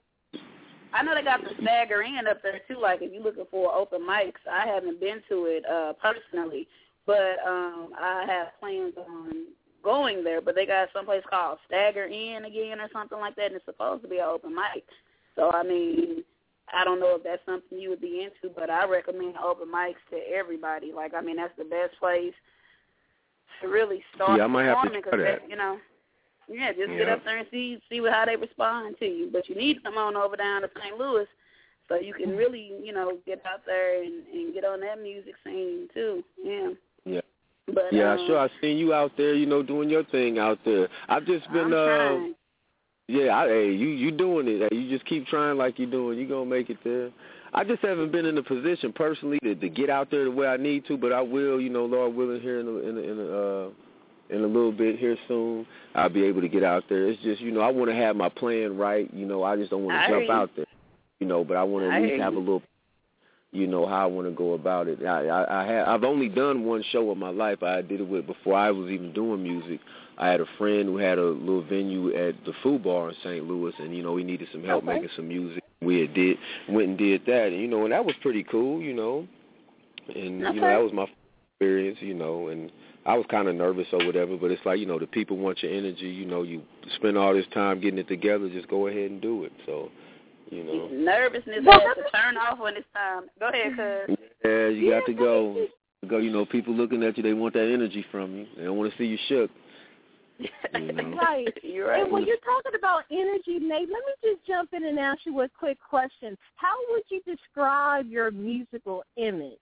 I know they got the Stagger Inn up there, too. Like, if you're looking for open mics, I haven't been to it uh, personally, but um, I have plans on going there. But they got someplace called Stagger Inn again or something like that, and it's supposed to be an open mic. So, I mean, I don't know if that's something you would be into, but I recommend open mics to everybody. Like, I mean, that's the best place to really start yeah, I might performing. have to try that. You know, yeah, just yeah. get up there and see see how they respond to you. But you need to come on over down to Saint Louis so you can really, you know, get out there and, and get on that music scene too. Yeah. Yeah. But, yeah, um, sure. I've seen you out there, you know, doing your thing out there. I've just been, I'm uh, trying. yeah, I, hey, you you doing it. Hey, you just keep trying like you're doing. You're going to make it there. I just haven't been in a position personally to, to get out there the way I need to, but I will, you know, Lord willing, here in a, in a, in a, uh, in a little bit here soon, I'll be able to get out there. It's just, you know, I want to have my plan right. You know, I just don't want to jump out there, you know, but I want to at least have a little, you know, how I want to go about it. I, I, I have, I've only done one show in my life. I did it with before I was even doing music. I had a friend who had a little venue at the Food Bar in Saint Louis, and, you know, he needed some help okay. making some music. We had did, went and did that, and, you know, and that was pretty cool, you know, and, okay. you know, that was my experience, you know, and I was kind of nervous or whatever, but it's like, you know, the people want your energy, you know, you spend all this time getting it together, just go ahead and do it, so, you know. Nervousness has to turn off when it's time. Go ahead, cuz. Yeah, you got to go. Go, you know, people looking at you, they want that energy from you. They don't want to see you shook. You know? Right. You're right. And when you're talking about energy, Nate, let me just jump in and ask you a quick question. How would you describe your musical image?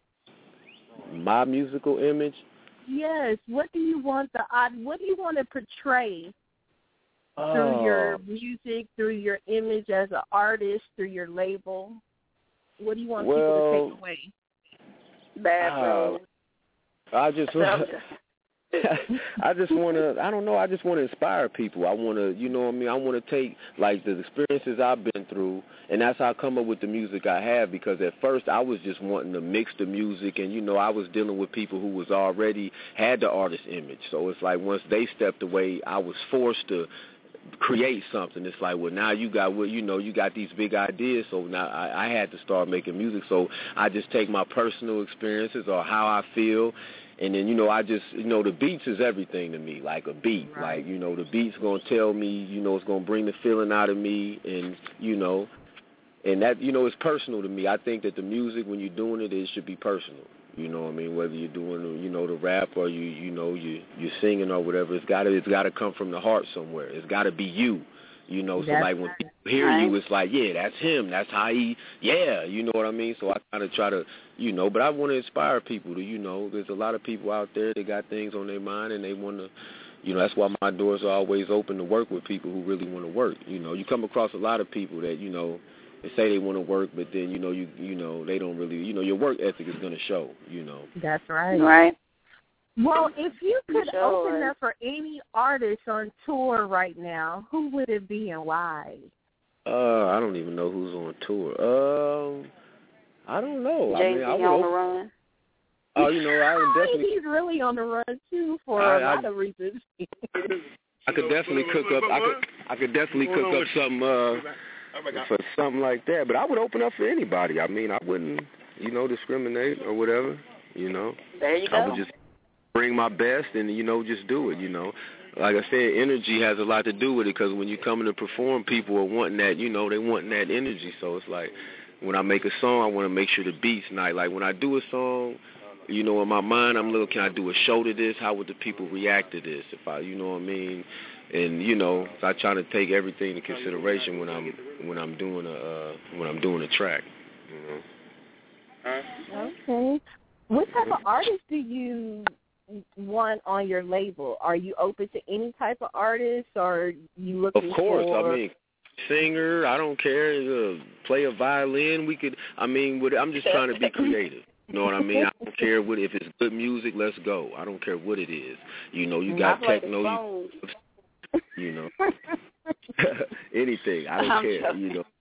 My musical image? Yes. What do you want the what do you want to portray oh. through your music, through your image as an artist, through your label? What do you want well, people to take away? Bad uh, I just I just want to, I don't know, I just want to inspire people. I want to, you know what I mean, I want to take, like, the experiences I've been through, and that's how I come up with the music I have, because at first I was just wanting to mix the music, and, you know, I was dealing with people who was already, had the artist image. So it's like once they stepped away, I was forced to create something. It's like, well, now you got, well, you know, you got these big ideas, so now I, I had to start making music. So I just take my personal experiences or how I feel, and then, you know, I just, you know, the beats is everything to me, like a beat. Right. Like, you know, the beat's going to tell me, you know, it's going to bring the feeling out of me, and, you know, and that, you know, it's personal to me. I think that the music, when you're doing it, it should be personal. You know what I mean? Whether you're doing, you know, the rap or you, you know, you you're singing or whatever, it's gotta it's gotta come from the heart somewhere. It's gotta be you. You know, so that's like when people hear right. you, it's like, yeah, that's him. That's how he, yeah, you know what I mean? So I kind of try to, you know, but I want to inspire people to, you know, there's a lot of people out there that got things on their mind and they want to, you know, that's why my doors are always open to work with people who really want to work. You know, you come across a lot of people that, you know, they say they want to work, but then you know you you know they don't really you know your work ethic is going to show. You know. That's right. Right. Well, if you could Sure. open up for any artist on tour right now, who would it be and why? Uh, I don't even know who's on tour. Um, I don't know. Jay I Z mean, I would on the op- run. Oh, you know, I would definitely. He's really on the run too for I- a I- lot of reasons. I could definitely cook up. I could. I could definitely cook up something uh, for something like that. But I would open up for anybody. I mean, I wouldn't, you know, discriminate or whatever. You know. There you go. I would just bring my best and you know just do it. You know, like I said, energy has a lot to do with it because when you come in to perform, people are wanting that. You know, they wanting that energy. So it's like when I make a song, I want to make sure the beat's nice. Like when I do a song. You know, in my mind, I'm looking, can I do a show to this? How would the people react to this? If I, you know what I mean? And, you know, I try to take everything into consideration when I'm when I'm doing a uh, when I'm doing a track. You know. Okay. What type of artist do you want on your label? Are you open to any type of artist, or are you looking Of course, for... I mean, singer, I don't care. Uh, play a violin, we could. I mean, with, I'm just trying to be creative. You know what I mean? I don't care what if it's good music. Let's go. I don't care what it is. You know, you got techno. You, you know, anything. I don't I'm care. joking. You know.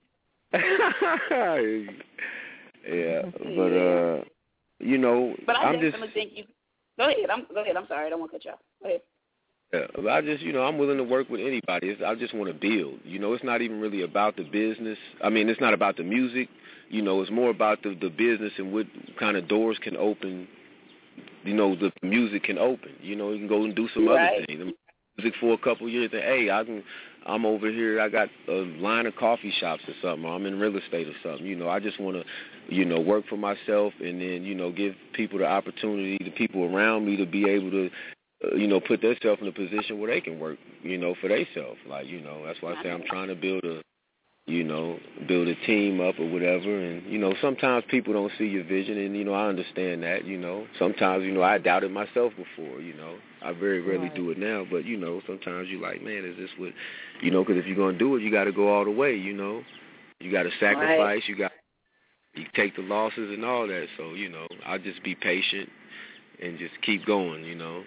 yeah, but uh, you know, But I I'm definitely just. think you. Go ahead. I'm. Go ahead. I'm sorry. I don't want to cut you off. Go ahead. Yeah, I just, you know, I'm willing to work with anybody. It's, I just want to build. You know, it's not even really about the business. I mean, it's not about the music. You know, it's more about the, the business and what kind of doors can open, you know, the music can open. You know, you can go and do some Right. other things. Music for a couple of years and, hey, I can, I'm over here, I got a line of coffee shops or something, or I'm in real estate or something. You know, I just want to, you know, work for myself and then, you know, give people the opportunity, the people around me to be able to, uh, you know, put themselves in a position where they can work, you know, for themselves. Like, you know, that's why I say I'm trying to build a, you know, build a team up or whatever. And, you know, sometimes people don't see your vision, and, you know, I understand that, you know. Sometimes, you know, I doubted myself before, you know. I very rarely Right. do it now, but, you know, sometimes you're like, man, is this what, you know, because if you're going to do it, you got to go all the way, you know. You got to sacrifice, Right. you got you take the losses and all that. So, you know, I'll just be patient and just keep going, you know.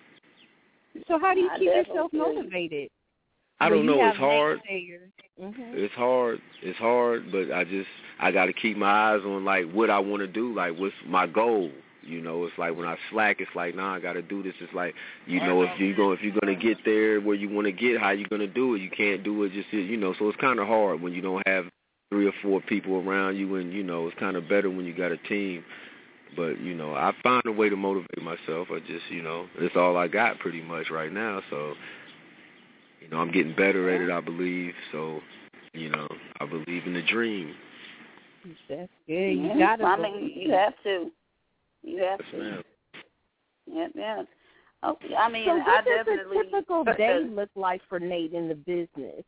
So how do you I keep definitely yourself feel you. motivated? I When don't you know. have It's hard. Mm-hmm. It's hard. It's hard, but I just I got to keep my eyes on like what I want to do, like what's my goal. You know, it's like when I slack, it's like, nah, I got to do this. It's like, you know, if you go, if you're gonna get there where you want to get, how you gonna do it? You can't do it just, you know. So it's kind of hard when you don't have three or four people around you, and you know, it's kind of better when you got a team. But you know, I find a way to motivate myself. I just, you know, it's all I got pretty much right now. So. You know, I'm getting better at it, I believe. So, you know, I believe in the dream. That's good. You Yeah, gotta. I mean, you have to. You have Yes, to. ma'am. Yeah, yeah. Okay. I mean, So I what does definitely. a typical day look like for Nate in the business?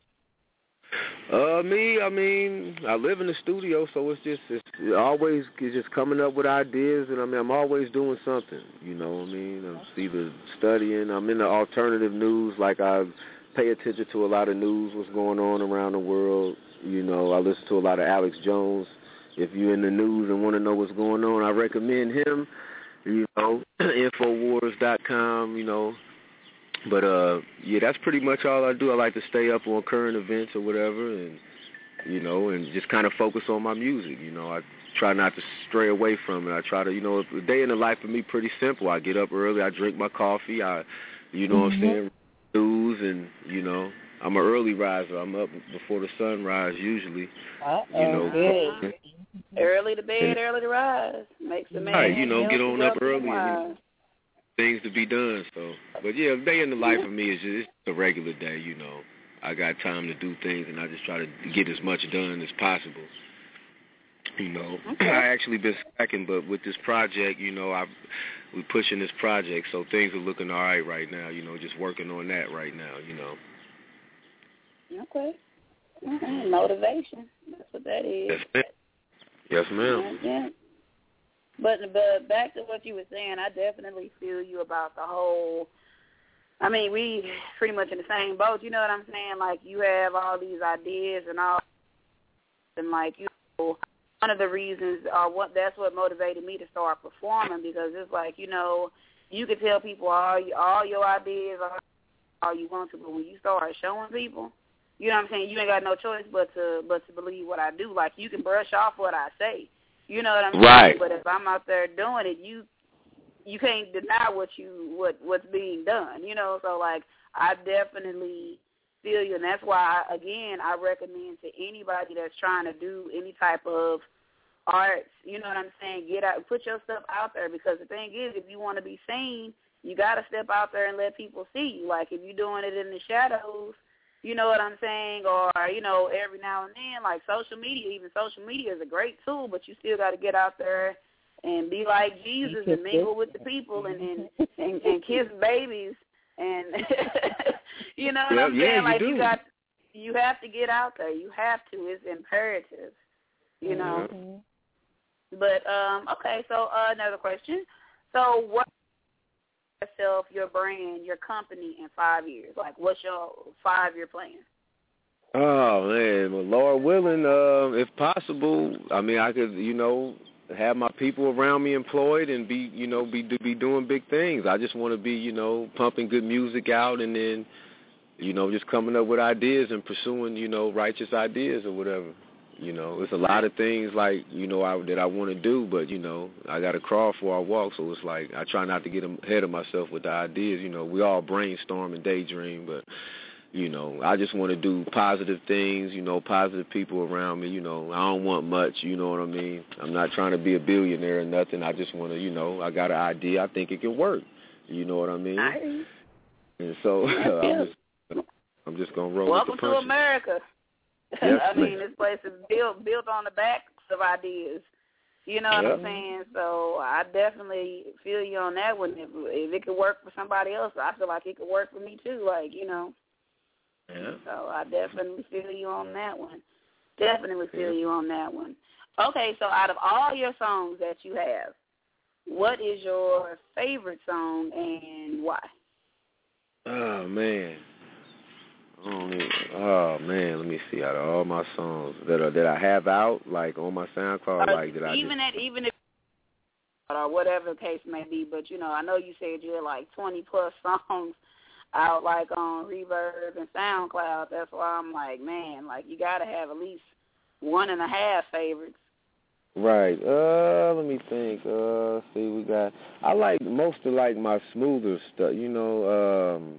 Uh, me, I mean, I live in the studio, so it's just it's always it's just coming up with ideas, and I mean, I'm always doing something. You know what I mean? I'm either studying. I'm in the alternative news, like I pay attention to a lot of news, what's going on around the world. You know, I listen to a lot of Alex Jones. If you're in the news and want to know what's going on, I recommend him. You know, Infowars dot com. You know. But, uh, yeah, that's pretty much all I do. I like to stay up on current events or whatever and, you know, and just kind of focus on my music. You know, I try not to stray away from it. I try to, you know, the day in the life for me pretty simple. I get up early. I drink my coffee. I, you know what I'm saying, news and, you know, I'm an early riser. I'm up before the sunrise usually. Uh-oh. You know. Good. Early to bed, early to rise. Makes the man. Right, you know, get on up healthy, early and, wise. things to be done. So, but yeah, a day in the life for me is just it's a regular day. You know, I got time to do things, and I just try to get as much done as possible. You know, Okay. I actually been slacking, but with this project, you know, I we pushing this project, so things are looking all right right now. You know, just working on that right now. You know. Okay. Mm-hmm. Motivation. That's what that is. Yes, ma'am. Yes, ma'am. Yeah. But but back to what you were saying, I definitely feel you about the whole. I mean, we pretty much in the same boat. You know what I'm saying? Like you have all these ideas and all, and like you know, one of the reasons, or what that's what motivated me to start performing, because it's like you know, you can tell people all all your ideas, all, all you want to, but when you start showing people, you know what I'm saying, you ain't got no choice but to but to believe what I do. Like you can brush off what I say, you know what I'm right. saying? But if I'm out there doing it, you you can't deny what you what what's being done, you know. So like I definitely feel you, and that's why again I recommend to anybody that's trying to do any type of arts, you know what I'm saying, get out, put your stuff out there, because the thing is, if you want to be seen, you got to step out there and let people see you. Like if you're doing it in the shadows, you know what I'm saying, or you know every now and then, like social media, even social media is a great tool, but you still got to get out there and be like Jesus and mingle with the people and and, and, and kiss babies and you know what yeah, I'm saying? Yeah, like you, you got you have to get out there. You have to. It's imperative. You know. Mm-hmm. But um okay, so uh, another question. So what yourself, your brand, your company in five years? Like what's your five year plan? Oh man, well, Lord willing, uh, if possible, I mean I could, you know, have my people around me employed and be, you know, be be doing big things. I just want to be, you know, pumping good music out and then, you know, just coming up with ideas and pursuing, you know, righteous ideas or whatever. You know, there's a lot of things like, you know, I, that I want to do, but, you know, I got to crawl before I walk. So it's like I try not to get ahead of myself with the ideas. You know, we all brainstorm and daydream, but, you know, I just want to do positive things, you know, positive people around me. You know, I don't want much, you know what I mean? I'm not trying to be a billionaire or nothing. I just want to, you know, I got an idea. I think it can work. You know what I mean? I, and so uh, I'm just, I'm just going to roll Welcome with the punches. to America. Yes, I mean, this place is built built on the backs of ideas. You know what yep. I'm saying? So I definitely feel you on that one. If, if it could work for somebody else, I feel like it could work for me too. Like, you know. Yeah. So I definitely feel you on that one. Definitely feel yeah. you on that one. Okay, so out of all your songs that you have, what is your favorite song and why? Oh man. Oh man. oh man, let me see. Out of all my songs that are that I have out, like on my SoundCloud, or like that I even just, at even if or whatever the case may be, but you know, I know you said you had like twenty plus songs out like on Reverb and SoundCloud. That's why I'm like, man, like you gotta have at least one and a half favorites. Right. Uh, let me think. Uh, see, we got. I like most of like my smoother stuff. You know. Um,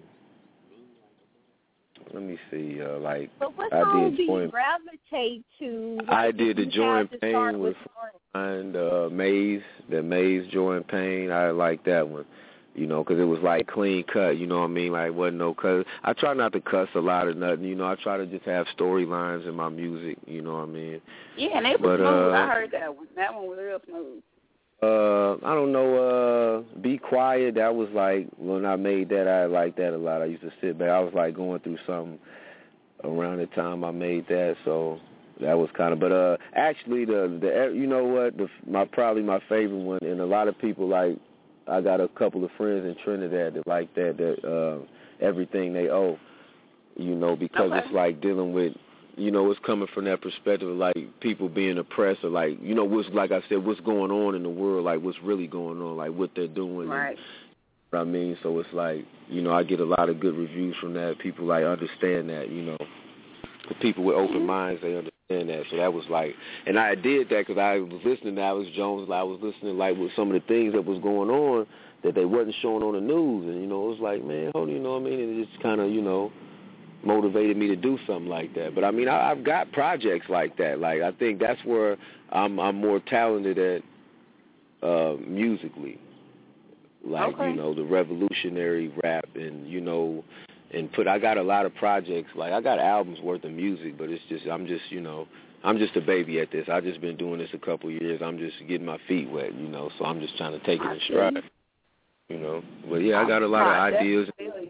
let me see. Uh, like but what I song did. do you join, gravitate to? Like, I did the Joy and Pain with and uh, Maze. The Maze Joy and Pain. I like that one. You know, because it was like clean cut. You know what I mean? Like wasn't no cuss. I try not to cuss a lot or nothing. You know, I try to just have storylines in my music. You know what I mean? Yeah, and it was but, smooth. uh, I heard that one. That one was real smooth. Uh, I don't know, uh, Be Quiet, that was like, when I made that, I liked that a lot. I used to sit back. I was like going through something around the time I made that, so that was kind of, but uh, actually, the, the you know what, the, my probably my favorite one, and a lot of people, like, I got a couple of friends in Trinidad that like that, that uh, Everything They Owe, you know, because okay. it's like dealing with, you know, it's coming from that perspective of, like, people being oppressed or, like, you know, what's, like I said, what's going on in the world, like, what's really going on, like, what they're doing. Right. And, what I mean, so it's like, you know, I get a lot of good reviews from that. People, like, understand that, you know. The people with open minds, they understand that. So that was like, and I did that because I was listening to Alex Jones. I was listening, like, with some of the things that was going on that they wasn't showing on the news. And, you know, it was like, man, hold on, you know what I mean? And it just kind of, you know, motivated me to do something like that. But I mean, I, I've got projects like that. Like, I think that's where I'm I'm more talented at uh, musically. Like, okay. you know, the revolutionary rap and, you know, and put, I got a lot of projects. Like, I got albums worth of music, but it's just, I'm just, you know, I'm just a baby at this. I've just been doing this a couple of years. I'm just getting my feet wet, you know, so I'm just trying to take it in stride, you know. But, yeah, I got a lot of ideas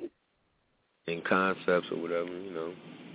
and concepts or whatever, you know.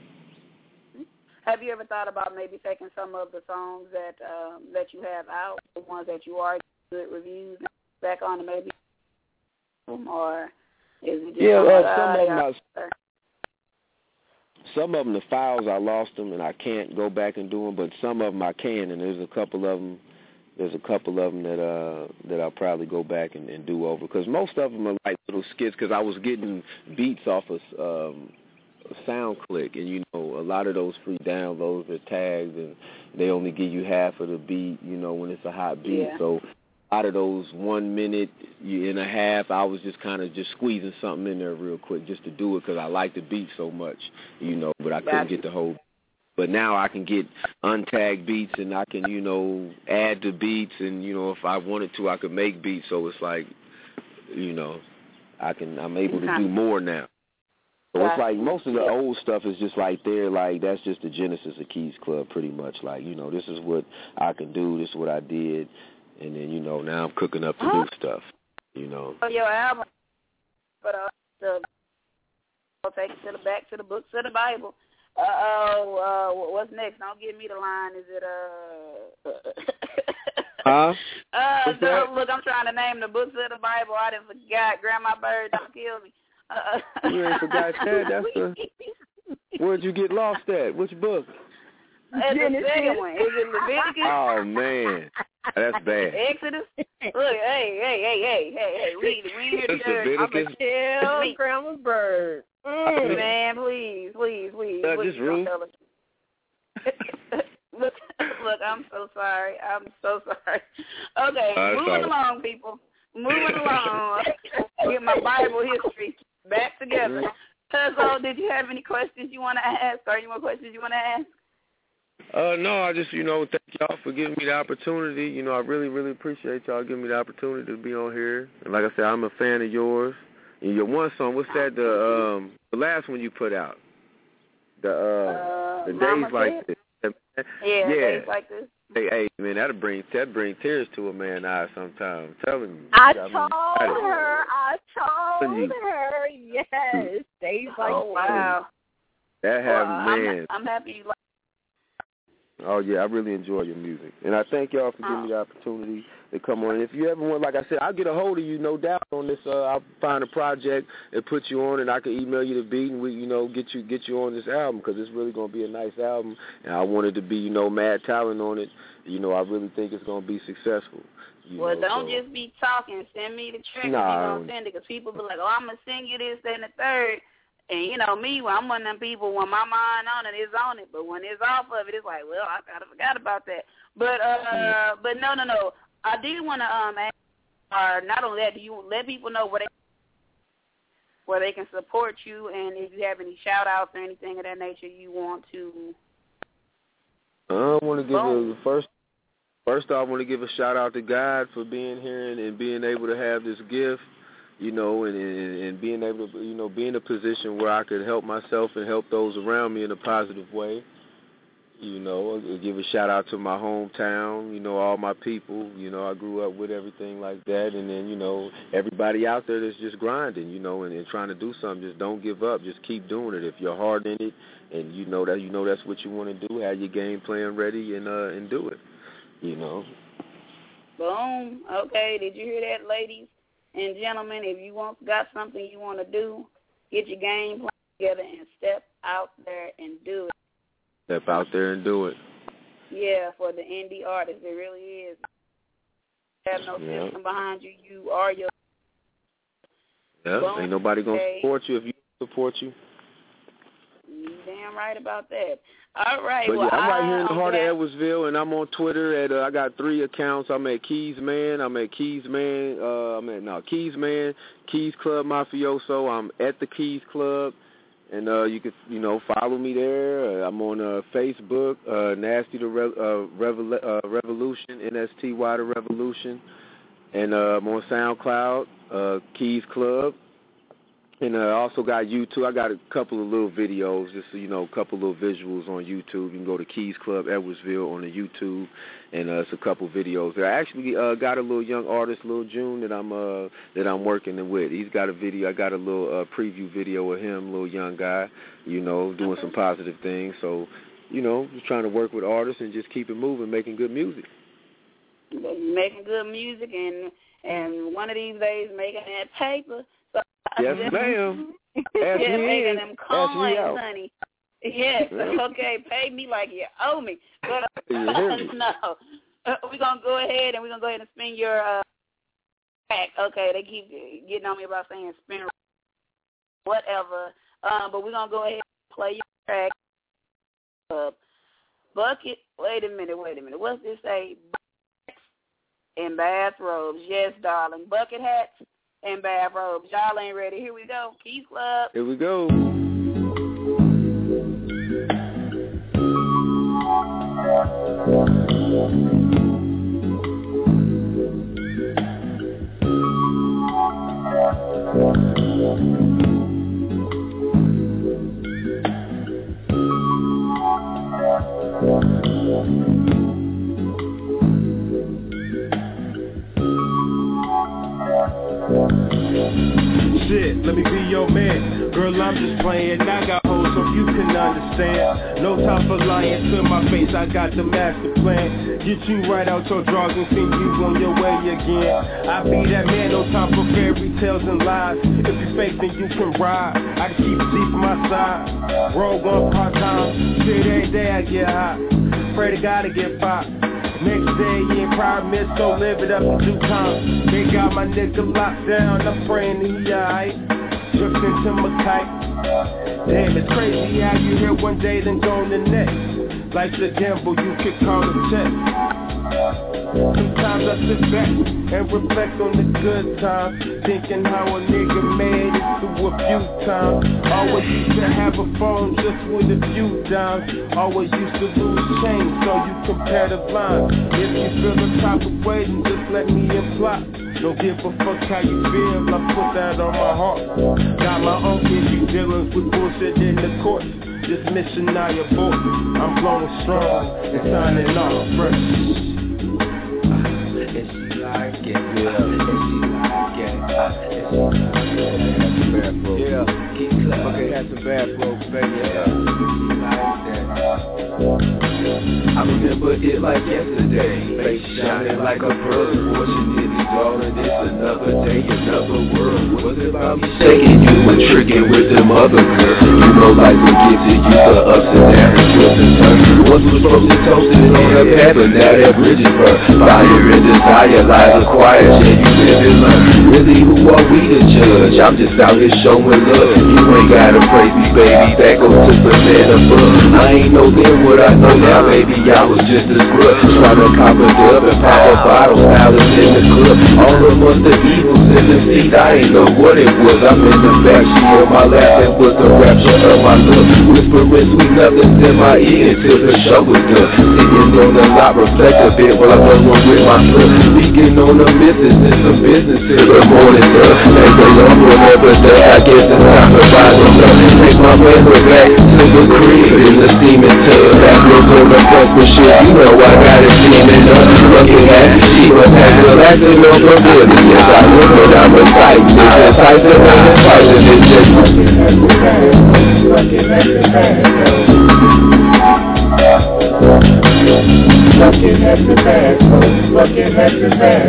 Have you ever thought about maybe taking some of the songs that um, that you have out, the ones that you are good reviews, back on and maybe, or is it just yeah, uh, uh, some of them, I, some of them, the files, I lost them, and I can't go back and do them, but some of them I can, and there's a couple of them, there's a couple of them that uh, that I'll probably go back and, and do over, because most of them are like little skits, because I was getting beats off of um, SoundClick, and, you know, a lot of those free downloads are tagged, and they only give you half of the beat, you know, when it's a hot beat, yeah. so out of those one minute and a half, I was just kind of just squeezing something in there real quick just to do it because I like the beat so much, you know, but I couldn't get the whole. But now I can get untagged beats and I can, you know, add the beats and, you know, if I wanted to, I could make beats. So it's like, you know, I can, I'm able to do more now. So it's like most of the old stuff is just like there, like that's just the genesis of Keys Club pretty much. Like, you know, this is what I can do, this is what I did. And then, you know, now I'm cooking up the huh? new stuff, you know. Oh, your album, but uh, the, I'll take it to the back to the books of the Bible. Uh-oh, uh, what's next? Don't give me the line. Is it, uh... huh? uh, so, look, I'm trying to name the books of the Bible. I done forgot. Grandma Bird, don't kill me. Uh, you ain't forgot that. That's the... Where'd you get lost at? Which book? That's the second one. Is it Leviticus? Oh, man. That's bad. Exodus? Look, hey, hey, hey, hey, hey, hey. We, we here to church. I'm going to tell Grandma Bird. Mm, man, please, please, please. Uh, please just Ruth. look, look, I'm so sorry. I'm so sorry. Okay, uh, moving sorry. along, people. Moving along. Get my Bible history back together. So, did you have any questions you want to ask or any more questions you want to ask? Uh, no, I just, you know, thank y'all for giving me the opportunity. You know, I really, really appreciate y'all giving me the opportunity to be on here. And like I said, I'm a fan of yours. And your one song, what's that, the um, the last one you put out? The uh, uh the Days Like This. Yeah, yeah. Days Like This. Hey, hey, man, that'll bring, that bring tears to a man's eye sometimes. I'm telling you. I, I told mean, her, I told her, yes, Days Like Oh, wow. That have, well, man. I'm, I'm happy you like Oh, yeah, I really enjoy your music. And I thank y'all for giving me the opportunity to come on. And if you ever want, like I said, I'll get a hold of you, no doubt, on this. Uh, I'll find a project and put you on, and I can email you the beat, and we, you know, get you get you on this album, because it's really going to be a nice album. And I want it to be, you know, mad talent on it. You know, I really think it's going to be successful. You well, know, don't so. just be talking. Send me the track nah, if you're going to send it, because people be like, oh, I'm going to send you this, that, and the third. And, you know, me, well, I'm one of them people, when my mind on it, it's on it. But when it's off of it, it's like, well, I kind of forgot about that. But, uh, mm-hmm. but no, no, no. I did want to um, ask, or not only that, do you let people know where they, where they can support you, and if you have any shout-outs or anything of that nature you want to? I want to give a, first, first I want to give a shout-out to God for being here and, and being able to have this gift. You know, and, and and being able to, you know, be in a position where I could help myself and help those around me in a positive way. You know, I'll give a shout out to my hometown, you know, all my people. You know, I grew up with everything like that. And then, you know, everybody out there that's just grinding, you know, and, and trying to do something. Just don't give up. Just keep doing it. If you're hard in it and you know that you know that's what you want to do, have your game plan ready and uh and do it, you know. Boom. Okay, did you hear that, ladies? And gentlemen, if you want got something you want to do, get your game plan together and step out there and do it. Step out there and do it. Yeah, for the indie artist, it really is. You have no yeah. system behind you. You are your. Yeah, Boom. Ain't nobody gonna okay. support you if you support you. You damn right about that. All right. But well, yeah, I'm right here in the I'm heart glad. of Edwardsville, and I'm on Twitter. At uh, I got three accounts. I'm at Keys Man. I'm at Keys Man. Uh, I'm at no Keys Man. Keys Club Mafioso. I'm at the Keys Club, and uh, you can you know follow me there. Uh, I'm on uh, Facebook. Uh, Nasty the Re- uh, Revol- uh, Revolution. N S T Y the Revolution, and uh, I'm on SoundCloud. Uh, Keys Club. And I uh, also got YouTube. I got a couple of little videos, just so you know, a couple of little visuals on YouTube. You can go to Keys Club Edwardsville on the YouTube, and uh, it's a couple videos there. I actually uh, got a little young artist, Lil June, that I'm uh, that I'm working with. He's got a video. I got a little uh, preview video of him, little young guy, you know, doing some positive things. So, you know, just trying to work with artists and just keep it moving, making good music. Making good music, and and one of these days making that paper. Yes, ma'am. Ask yeah, me making in. them coins, honey. Yes, okay, pay me like you owe me. But uh, no, uh, we're going to go ahead and we're going to go ahead and spin your uh, track. Okay, they keep getting on me about saying spin whatever. Um, but we're going to go ahead and play your track. Uh, bucket, wait a minute, wait a minute. What's this say? Buckets and bathrobes. Yes, darling. Bucket hats and bathrobes. Y'all ain't ready. Here we go. Keys Club. Here we go. Shit, let me be your man. Girl, I'm just playing. I got hoes so you can understand. No time for lying to my face. I got the master plan. Get you right out your drawers and send you on your way again. I be that man, no time for fairy tales and lies. If you fake, then you can ride. I can keep sleep on my side. Roll one part time. Shit, every day I get hot. Pray to God to get popped. Next day, you ain't proud, miss, so live it up in due time. They got my nigga locked down, I'm praying he alright. Drifting to my kite. Damn, it's crazy how you here one day, then go the next. Life's a gamble, you could call a check. Sometimes I sit back and reflect on the good times, thinking how a nigga made it through a few times. Always used to have a phone just with a few dimes. Always used to lose change, so you compare the lines. If you feel the type of way, then just let me imply. Don't give a fuck how you feel, I put that on my heart. Got my own issue dealing with bullshit in the court. This mission I abort. I'm blowing strong and signing off fresh. And she like it, yeah. And she like it, and she like it. Yeah, Keep club. Bucket hats and bathrobes, baby. Yeah, she like that. I remember it like yesterday. Face shining like a pearl. Fortunately, darling, it's another day, another world. What's it about me shaking you and tricking with them other girls? You know life will get to you, the ups and downs, twists and turns. Once was supposed to toast it on a path, but now that bridge is burned. Fire and desire, lies are quiet, yeah, you live and learn. Really, who are we to judge? I'm just out here showing love. You ain't gotta praise me, baby, that goes to the man above. I ain't know then what I know now, baby, I was just a scrub. Trying to cop a dub and pop a bottle, palace in the club. All of us the evils in the seat, I ain't know what it was. I'm in the back, she on my lap, that was the rapture of my love. Whispering sweet nothings in my ear until the show was done. Sitting on the lot, reflect a bit while I'm alone with my son. Speaking on the missus and some business till the morning sun. Thank the Lord for never day, I guess it's time to rise on up. Take my family back to the crib in the steaming tub. That girl's on the bus, but shit, you know I got it steaming up. Looking at, she was back relaxing on her business. Yes, I know that I'm a tight, nigga, tight to her and tight, and it's just fucking at the bad, fucking at the bad, fucking at the bad, fucking at the bad,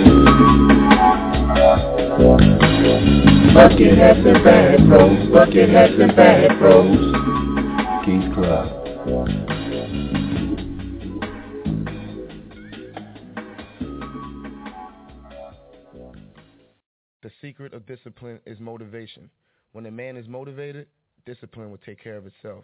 fucking at the bad pros, fucking at the bad pros. Keys Club. The secret of discipline is motivation. When a man is motivated, discipline will take care of itself.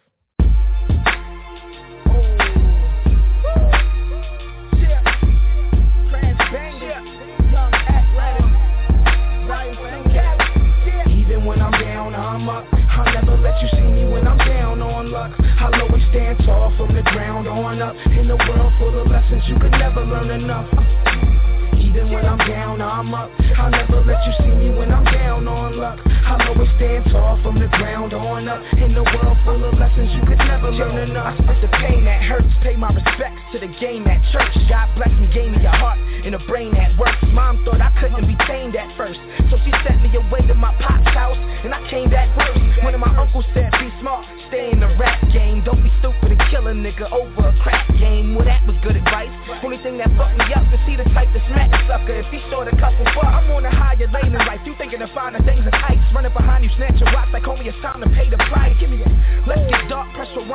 Even when I'm down, I'm up. I'll never let you see me when I'm down on luck. I'll always stand tall from the ground on up. In a world full of lessons, you can never learn enough. Even when I'm down, I'm up. I'll never let you see me when I'm down on luck. I'll always stand tall from the ground on up. In a world full of lessons, you could never learn enough. I spit the pain that hurts, pay my respects to the game at church. God bless me, gave me a heart and a brain that works. Mom thought I couldn't be tamed at first, so she sent me away to my pop's house, and I came back first. One of my uncles said, be smart, stay in the rap game. Don't be stupid and kill a nigga over a crap game. Well, that was good advice. Only thing that fucked me up is see the type that smack a sucker. If he short a couple bucks, I'm on a higher lane in life. You thinking of finding things in ice, running behind you, snatch your watch like homie, it's time to pay the price. Give me that. Let's get dark, press for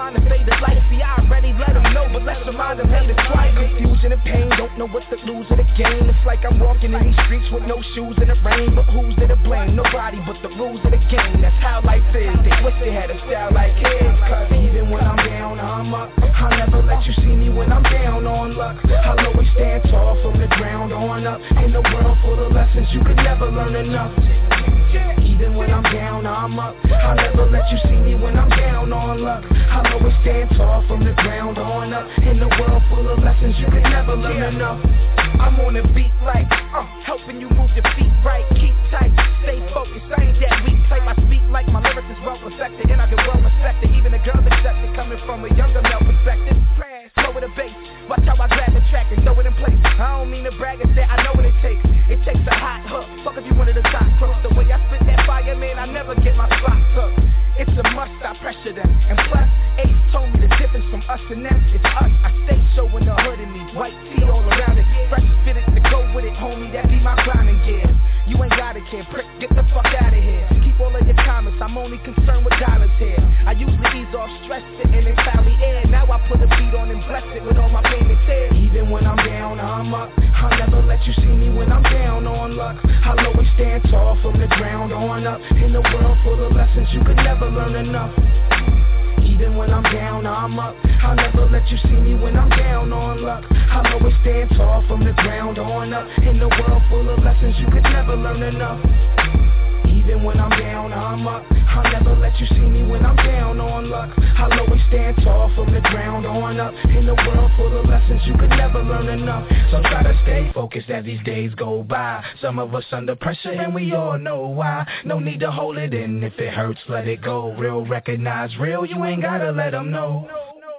know what the lose of the game. It's like I'm walking in these streets with no shoes in the rain. But who's to the blame? Nobody but the rules of the game. That's how life is. They wish they had a style like his. Cause even when I'm down, I'm up. I'll never let you see me when I'm down on luck. I'll always stand tall from the ground on up. In a world full of lessons, you could never learn enough. Even when I'm down, I'm up. I'll never let you see me when I'm down on luck. I'll always stand tall from the ground on up. In a world full of lessons, you could never learn yeah. enough. I'm on a beat like, uh, helping you move your feet right. Keep tight, stay focused, I ain't that weak type. I speak like my lyrics is well respected, and I get well respected. Even the girls accept it, coming from a younger male perspective. Slow with the bass, watch how I grab the track and throw it in place. I don't mean to brag and say I know what it takes. It takes a hot hook, fuck if you one of the top crooks. The way I spit that fire, man, I never get my spot took. It's a must, I pressure them. And plus, Ace told me the difference from us and them. It's us, I stay showing the hood in me. White tee all around it, fresh fitted to go with it, homie, that be my grinding gear. You ain't got it, kid, prick, get the fuck out of here. Keep all of your comments, I'm only concerned with dollars here. I usually ease off stress, sitting in cloudy air. Now I put a beat on and bless it with all my pain and tears. Even when I'm down, I'm up. I'll never let you see me when I'm down on luck. I'll always stand tall from the ground on up. In a world full of lessons, you could never learn enough. Even when I'm down, I'm up. I'll never let you see me when I'm down on luck. I'll always stand tall from the ground on up. In a world full of lessons, you could never learn enough. Even when I'm down, I'm up. I'll never let you see me when I'm down on luck. I'll always stand tall from the ground on up. In a world full of lessons, you could never learn enough. So try to stay focused as these days go by. Some of us under pressure and we all know why. No need to hold it in. If it hurts, let it go. Real recognize real, you ain't gotta let them know.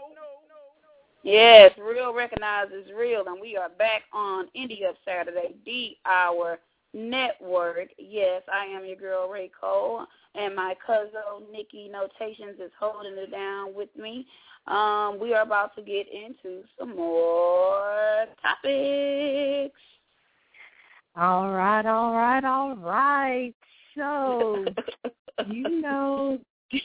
Yes, Real recognizes real, and we are back on Indie Up Saturday, the Hour Network. Yes, I am your girl, Ray Cole, and my cousin, Nikki Notations, is holding it down with me. Um, we are about to get into some more topics. All right, all right, all right. So, you know,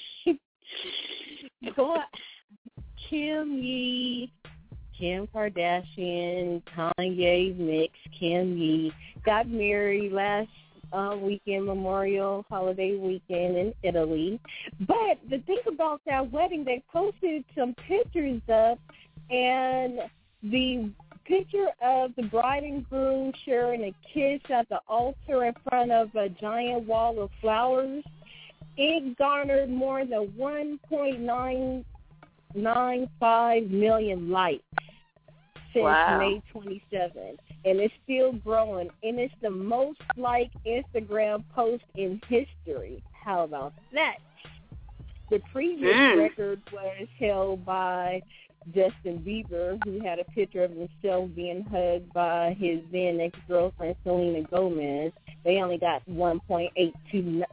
Kim Yee, Kim Kardashian, Kanye mix, Kim Yee, got married last uh, weekend, Memorial Holiday weekend in Italy. But the thing about that wedding, they posted some pictures up, and the picture of the bride and groom sharing a kiss at the altar in front of a giant wall of flowers, it garnered more than one point nine nine five million likes since wow. May twenty-seventh, and it's still growing, and it's the most liked Instagram post in history. How about that? The previous mm. record was held by Justin Bieber, who had a picture of himself being hugged by his then ex-girlfriend Selena Gomez. They only got one point eight two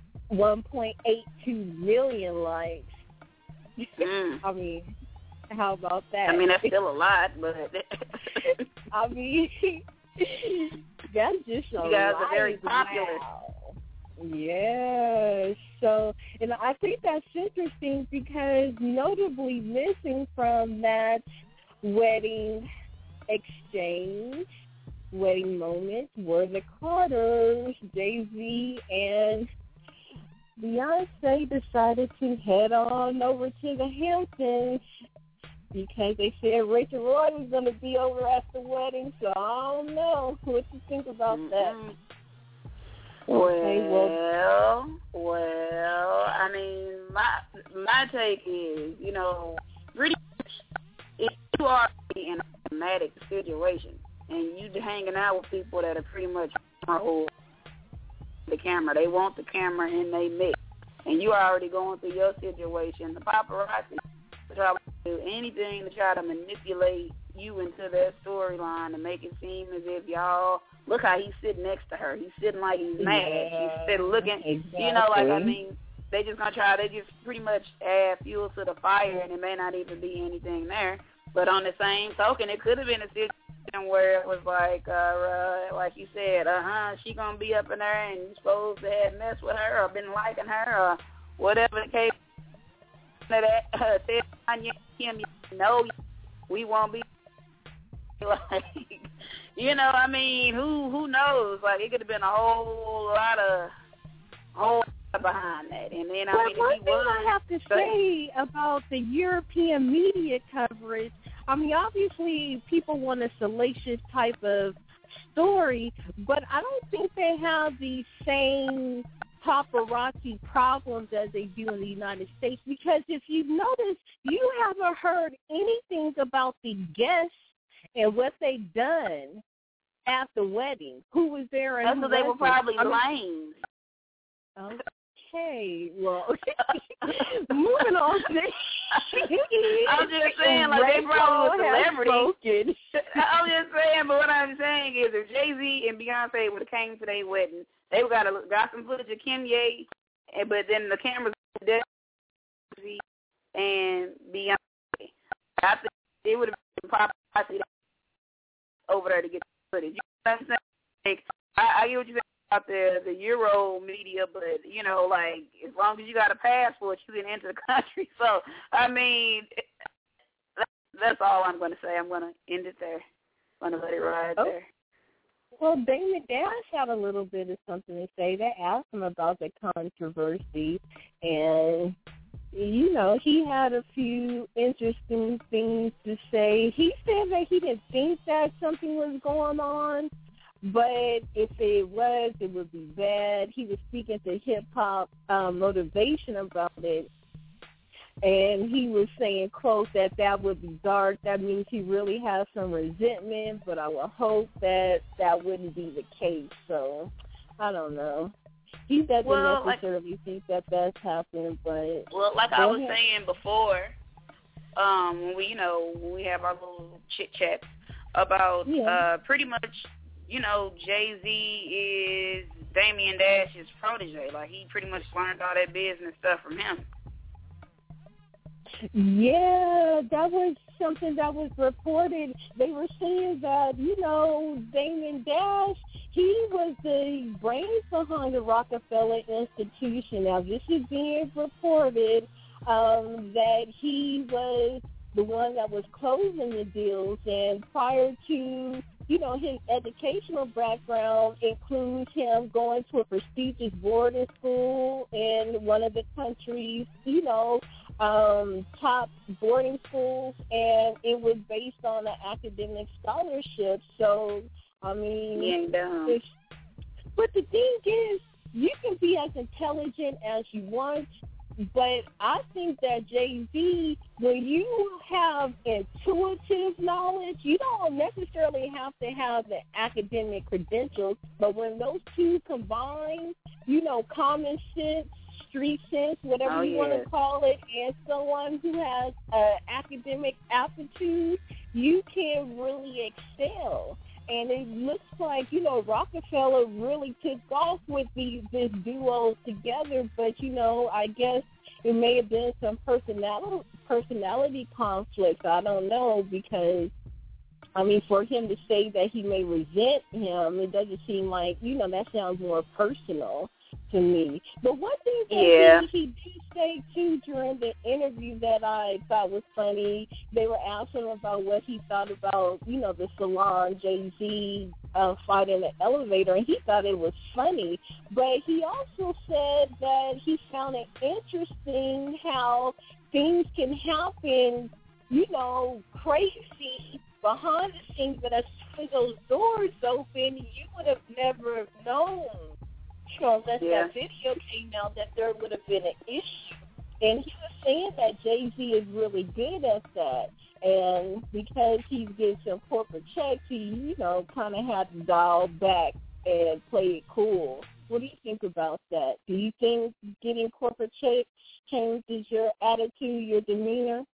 million likes. Mm. I mean, how about that? I mean, that's still a lot, but I mean, that's just a lot. You guys are very popular. Wow. Yes. So, and I think that's interesting because notably missing from that wedding exchange, wedding moment, were the Carters, Jay-Z, and Beyonce decided to head on over to the Hamptons because they said Rachel Roy was going to be over at the wedding. So I don't know what you think about mm-hmm. that. Well, okay, well, well, I mean, my my take is, you know, pretty much if you are in a dramatic situation and you hanging out with people that are pretty much hold the camera, they want the camera in they mix, and you are already going through your situation, the paparazzi try to do anything to try to manipulate you into their storyline and make it seem as if y'all, look how he's sitting next to her. He's sitting like he's mad. Yeah, he's sitting looking, exactly. you know, like, I mean, they just going to try, they just pretty much add fuel to the fire, and it may not even be anything there. But on the same token, it could have been a situation where it was like, uh, uh like you said, uh-huh, she going to be up in there and you supposed to have messed with her or been liking her or whatever the case that uh, said, Kim, you know, we won't be Like, you know, I mean, who who knows? Like, it could have been a whole lot of whole lot behind that. And then, I well, mean, one if he thing was, I have to say about the European media coverage, I mean, obviously people want a salacious type of story, but I don't think they have the same paparazzi problems as they do in the United States, because if you notice, you haven't heard anything about the guests and what they done at the wedding. Who was there and that's who what they were wasn't. probably I mean, lame. Okay, well, moving on. I'm just saying, like, they probably were celebrities. I'm just saying, but what I'm saying is, if Jay-Z and Beyonce would have came to their wedding, they got a, got some footage of Kanye, and but then the cameras Jay-Z and Beyonce. I think it would have been paparazzi over there to get the footage. You know what I'm saying? Like, I, I get what you're saying about the the Euro media, but you know, like, as long as you got a passport, you can enter the country. So, I mean, that's all I'm going to say. I'm going to end it there. I'm going to let it ride oh. there. Well, Damon Dash had a little bit of something to say. They asked him about the controversy, and, you know, he had a few interesting things to say. He said that he didn't think that something was going on, but if it was, it would be bad. He was speaking to hip-hop um, motivation about it, and he was saying, quote, that that would be dark. That means he really has some resentment, but I would hope that that wouldn't be the case. So, I don't know. He doesn't well, necessarily like, think that that's happened, but... Well, like I was saying before, um, when we, you know, when we have our little chit-chats about yeah. uh, pretty much, you know, Jay-Z is Damian Dash's protege. Like, he pretty much learned all that business stuff from him. Yeah, that was something that was reported. They were saying that, you know, Damon Dash, he was the brains behind the Rockefeller Institution. Now, this is being reported um, that he was the one that was closing the deals, and prior to, you know, his educational background includes him going to a prestigious boarding school in one of the country's, you know, um, top boarding schools, and it was based on an academic scholarship. So, I mean, he ain't dumb. If, but the thing is, you can be as intelligent as you want, but I think that Jay-Z, when you have intuitive knowledge, you don't necessarily have to have the academic credentials, but when those two combine, you know, common sense, street sense, whatever oh, you yeah. want to call it, and someone who has uh, academic aptitude, you can really excel. And it looks like, you know, Rockefeller really took off with these, this duo together, but, you know, I guess it may have been some personality, personality conflicts. I don't know, because, I mean, for him to say that he may resent him, it doesn't seem like, you know, that sounds more personal to me. But one thing that yeah. he, he did say, too, during the interview that I thought was funny, they were asking him about what he thought about, you know, the Salon Jay-Z uh, fight in the elevator, and he thought it was funny. But he also said that he found it interesting how things can happen, you know, crazy behind the scenes, but as soon as those doors open, you would have never known, you know, unless yeah. that video came out, that there would have been an issue. And he was saying that Jay-Z is really good at that. And because he's getting some corporate checks, he, you know, kind of had to dial back and play it cool. What do you think about that? Do you think getting corporate checks changes your attitude, your demeanor?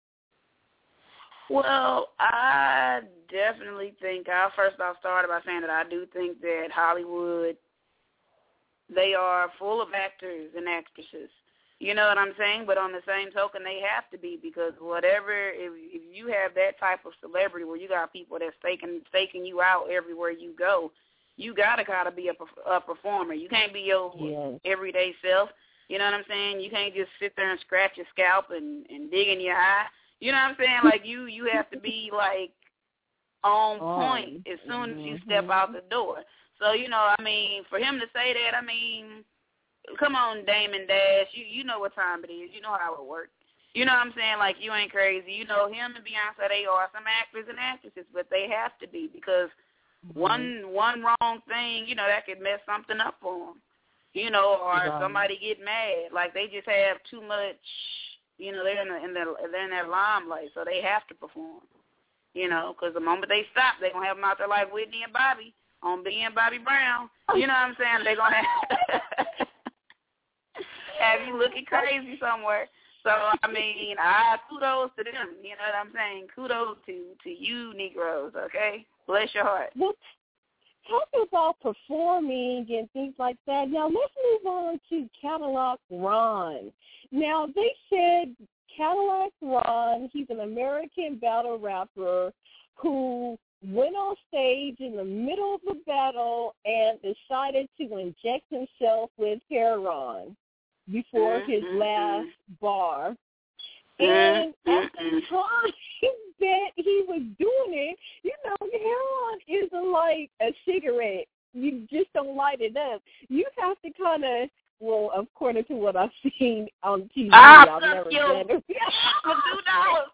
Well, I definitely think, I first off started by saying that I do think that Hollywood, they are full of actors and actresses. You know what I'm saying? But on the same token, they have to be, because whatever, if, if you have that type of celebrity where you got people that's faking, faking you out everywhere you go, you got to kind of be a, a performer. You can't be your yes. everyday self. You know what I'm saying? You can't just sit there and scratch your scalp and, and dig in your eye. You know what I'm saying? Like, you, you have to be, like, on Oh. point as soon as you Mm-hmm. step out the door. So, you know, I mean, for him to say that, I mean, come on, Damon Dash, you you know what time it is. You know how it works. You know what I'm saying? Like, you ain't crazy. You know, him and Beyonce, they are some actors and actresses, but they have to be because mm-hmm. one one wrong thing, you know, that could mess something up for them. You know, or yeah. somebody get mad. Like, they just have too much, you know, they're in, the, in, the, they're in that limelight, so they have to perform. You know, because the moment they stop, they're going to have them out there like Whitney and Bobby on being Bobby Brown. You know what I'm saying? They're going to have, have you looking crazy somewhere. So, I mean, I kudos to them. You know what I'm saying? Kudos to, to you, Negroes, okay? Bless your heart. Well, talking about performing and things like that, now let's move on to Cadillac Ron. Now, they said Cadillac Ron, he's an American battle rapper who went on stage in the middle of a battle and decided to inject himself with heroin before his last bar. And at the time that he was doing it, you know, heroin isn't like a cigarette. You just don't light it up. You have to kind of, well, according to what I've seen on T V, I'll I've suck never you done it. for two dollars.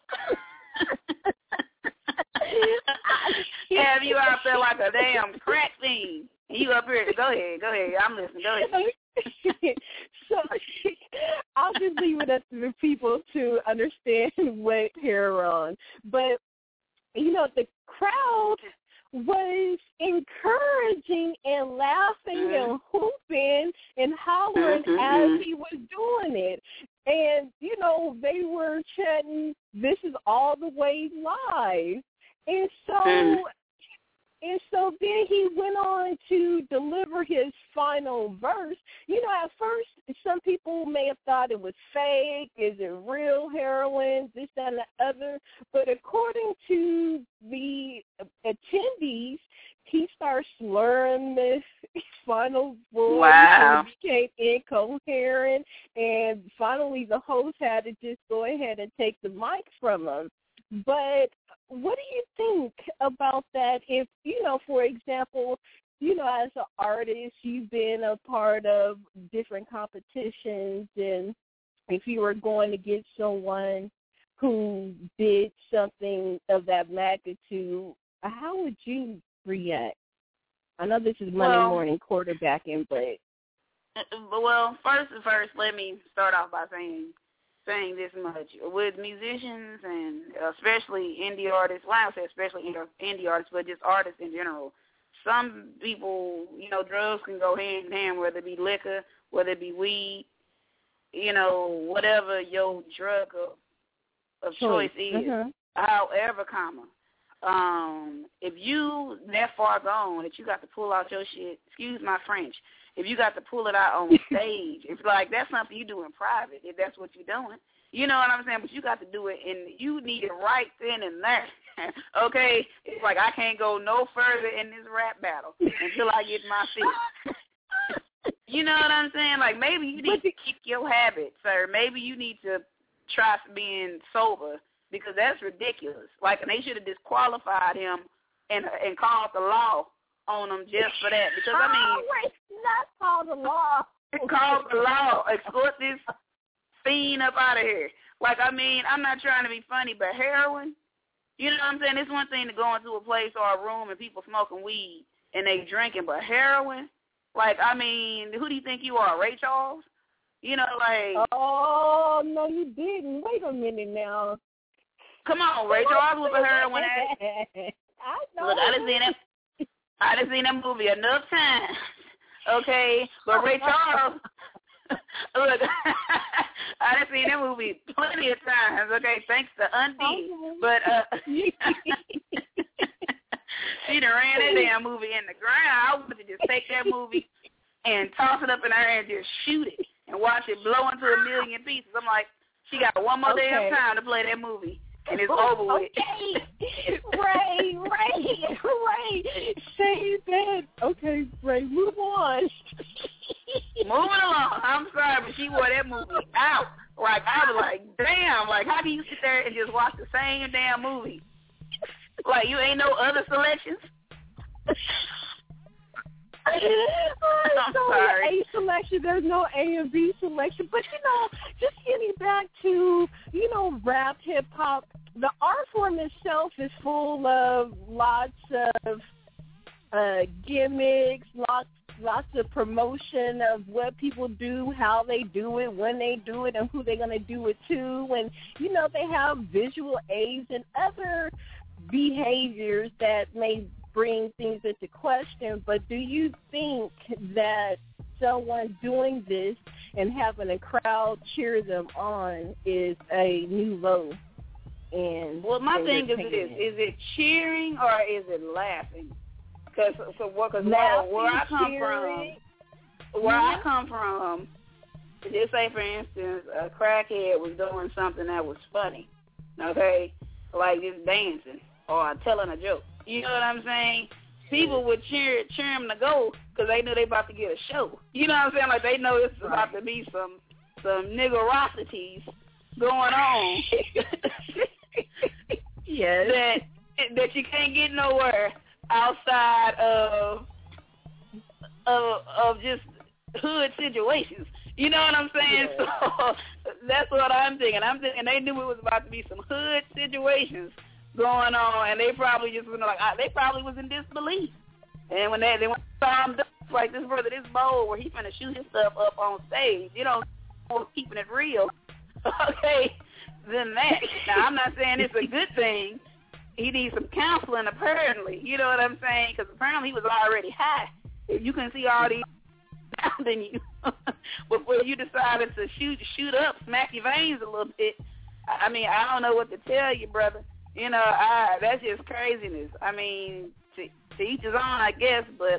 Have you out there like a damn crack fiend? You up here? Go ahead, go ahead. I'm listening. Go ahead. So I'll just leave it up to the people to understand what heroin. But you know, the crowd was encouraging and laughing mm-hmm. and hooping and hollering mm-hmm. as he was doing it. And, you know, they were chanting, "This is all the way live." And so mm. and so then he went on to deliver his final verse. You know, at first, some people may have thought it was fake. Is it real heroin? This, that, and the other. But according to the attendees, he started slurring the final voice. Wow. And became incoherent. And finally, the host had to just go ahead and take the mic from him. But what do you think about that? If, you know, for example, you know, as an artist, you've been a part of different competitions, and if you were going to get someone who did something of that magnitude, how would you react? I know this is Monday well, morning quarterbacking, but... Well, first and first, let me start off by saying saying this much. With musicians and especially indie artists, well, I don't say especially indie artists, but just artists in general, some people, you know, drugs can go hand in hand, whether it be liquor, whether it be weed, you know, whatever your drug of, of choice is. Mm-hmm. However, comma, um, if you that far gone that you got to pull out your shit, excuse my French, if you got to pull it out on stage, it's like that's something you do in private if that's what you're doing. You know what I'm saying? But you got to do it, and you need it right then and there. Okay? It's like I can't go no further in this rap battle until I get my fix. You know what I'm saying? Like maybe you need to keep your habits, sir. Maybe you need to try being sober because that's ridiculous. Like, and they should have disqualified him and and called the law on them just for that. Because, I mean... Oh, wait, not called the law. Called the law. Escort this fiend up out of here. Like, I mean, I'm not trying to be funny, but heroin, you know what I'm saying? It's one thing to go into a place or a room and people smoking weed and they drinking, but heroin? Like, I mean, who do you think you are, Ray Charles? You know, like... Oh, no, you didn't. Wait a minute now. Come on, Ray Charles was a heroin addict. I know. Look, I done seen that. I done seen that movie enough times, okay? But Ray Charles, look, I done seen that movie plenty of times, okay? Thanks to Undie. But uh, she done ran that damn movie in the ground. I wanted to just take that movie and toss it up in her and just shoot it and watch it blow into a million pieces. I'm like, she got one more okay. damn time to play that movie. And it's over with. Okay. Ray, Ray, Ray, say that. Okay, Ray, move on. Moving along. I'm sorry, but she wore that movie out. Like, I was like, damn, like, how do you sit there and just watch the same damn movie Like, you ain't no other selections? I'm sorry. A selection. There's no A and B selection. But, you know, just getting back to, you know, rap, hip-hop, the art form itself is full of lots of uh, gimmicks, lots lots of promotion of what people do, how they do it, when they do it, and who they're going to do it to. And, you know, they have visual aids and other behaviors that may bring things into question. But do you think that someone doing this and having a crowd cheer them on is a new low? And well, my thing is this: is it cheering or is it laughing? Because so what? Because where I come cheering. from, where mm-hmm. I come from, just say for instance, a crackhead was doing something that was funny, okay, like just dancing or telling a joke. You know what I'm saying? People would cheer cheer him to go because they knew they about to get a show. You know what I'm saying? Like they know it's about to be some some niggerosities going on. Yes. That that you can't get nowhere outside of of of just hood situations. You know what I'm saying? Yeah. So that's what I'm thinking. I'm thinking they knew it was about to be some hood situations going on, and they probably just were like, they probably was in disbelief. And when they they went saw him like this brother, this bold where he finna shoot his stuff up on stage, you know, keeping it real. Okay, then that. Now I'm not saying it's a good thing. He needs some counseling, apparently. You know what I'm saying? Because apparently he was already high. If you can see all these pounding you before you decided to shoot shoot up, smack your veins a little bit. I mean, I don't know what to tell you, brother. You know, I, that's just craziness. I mean, to, to each his own, I guess, but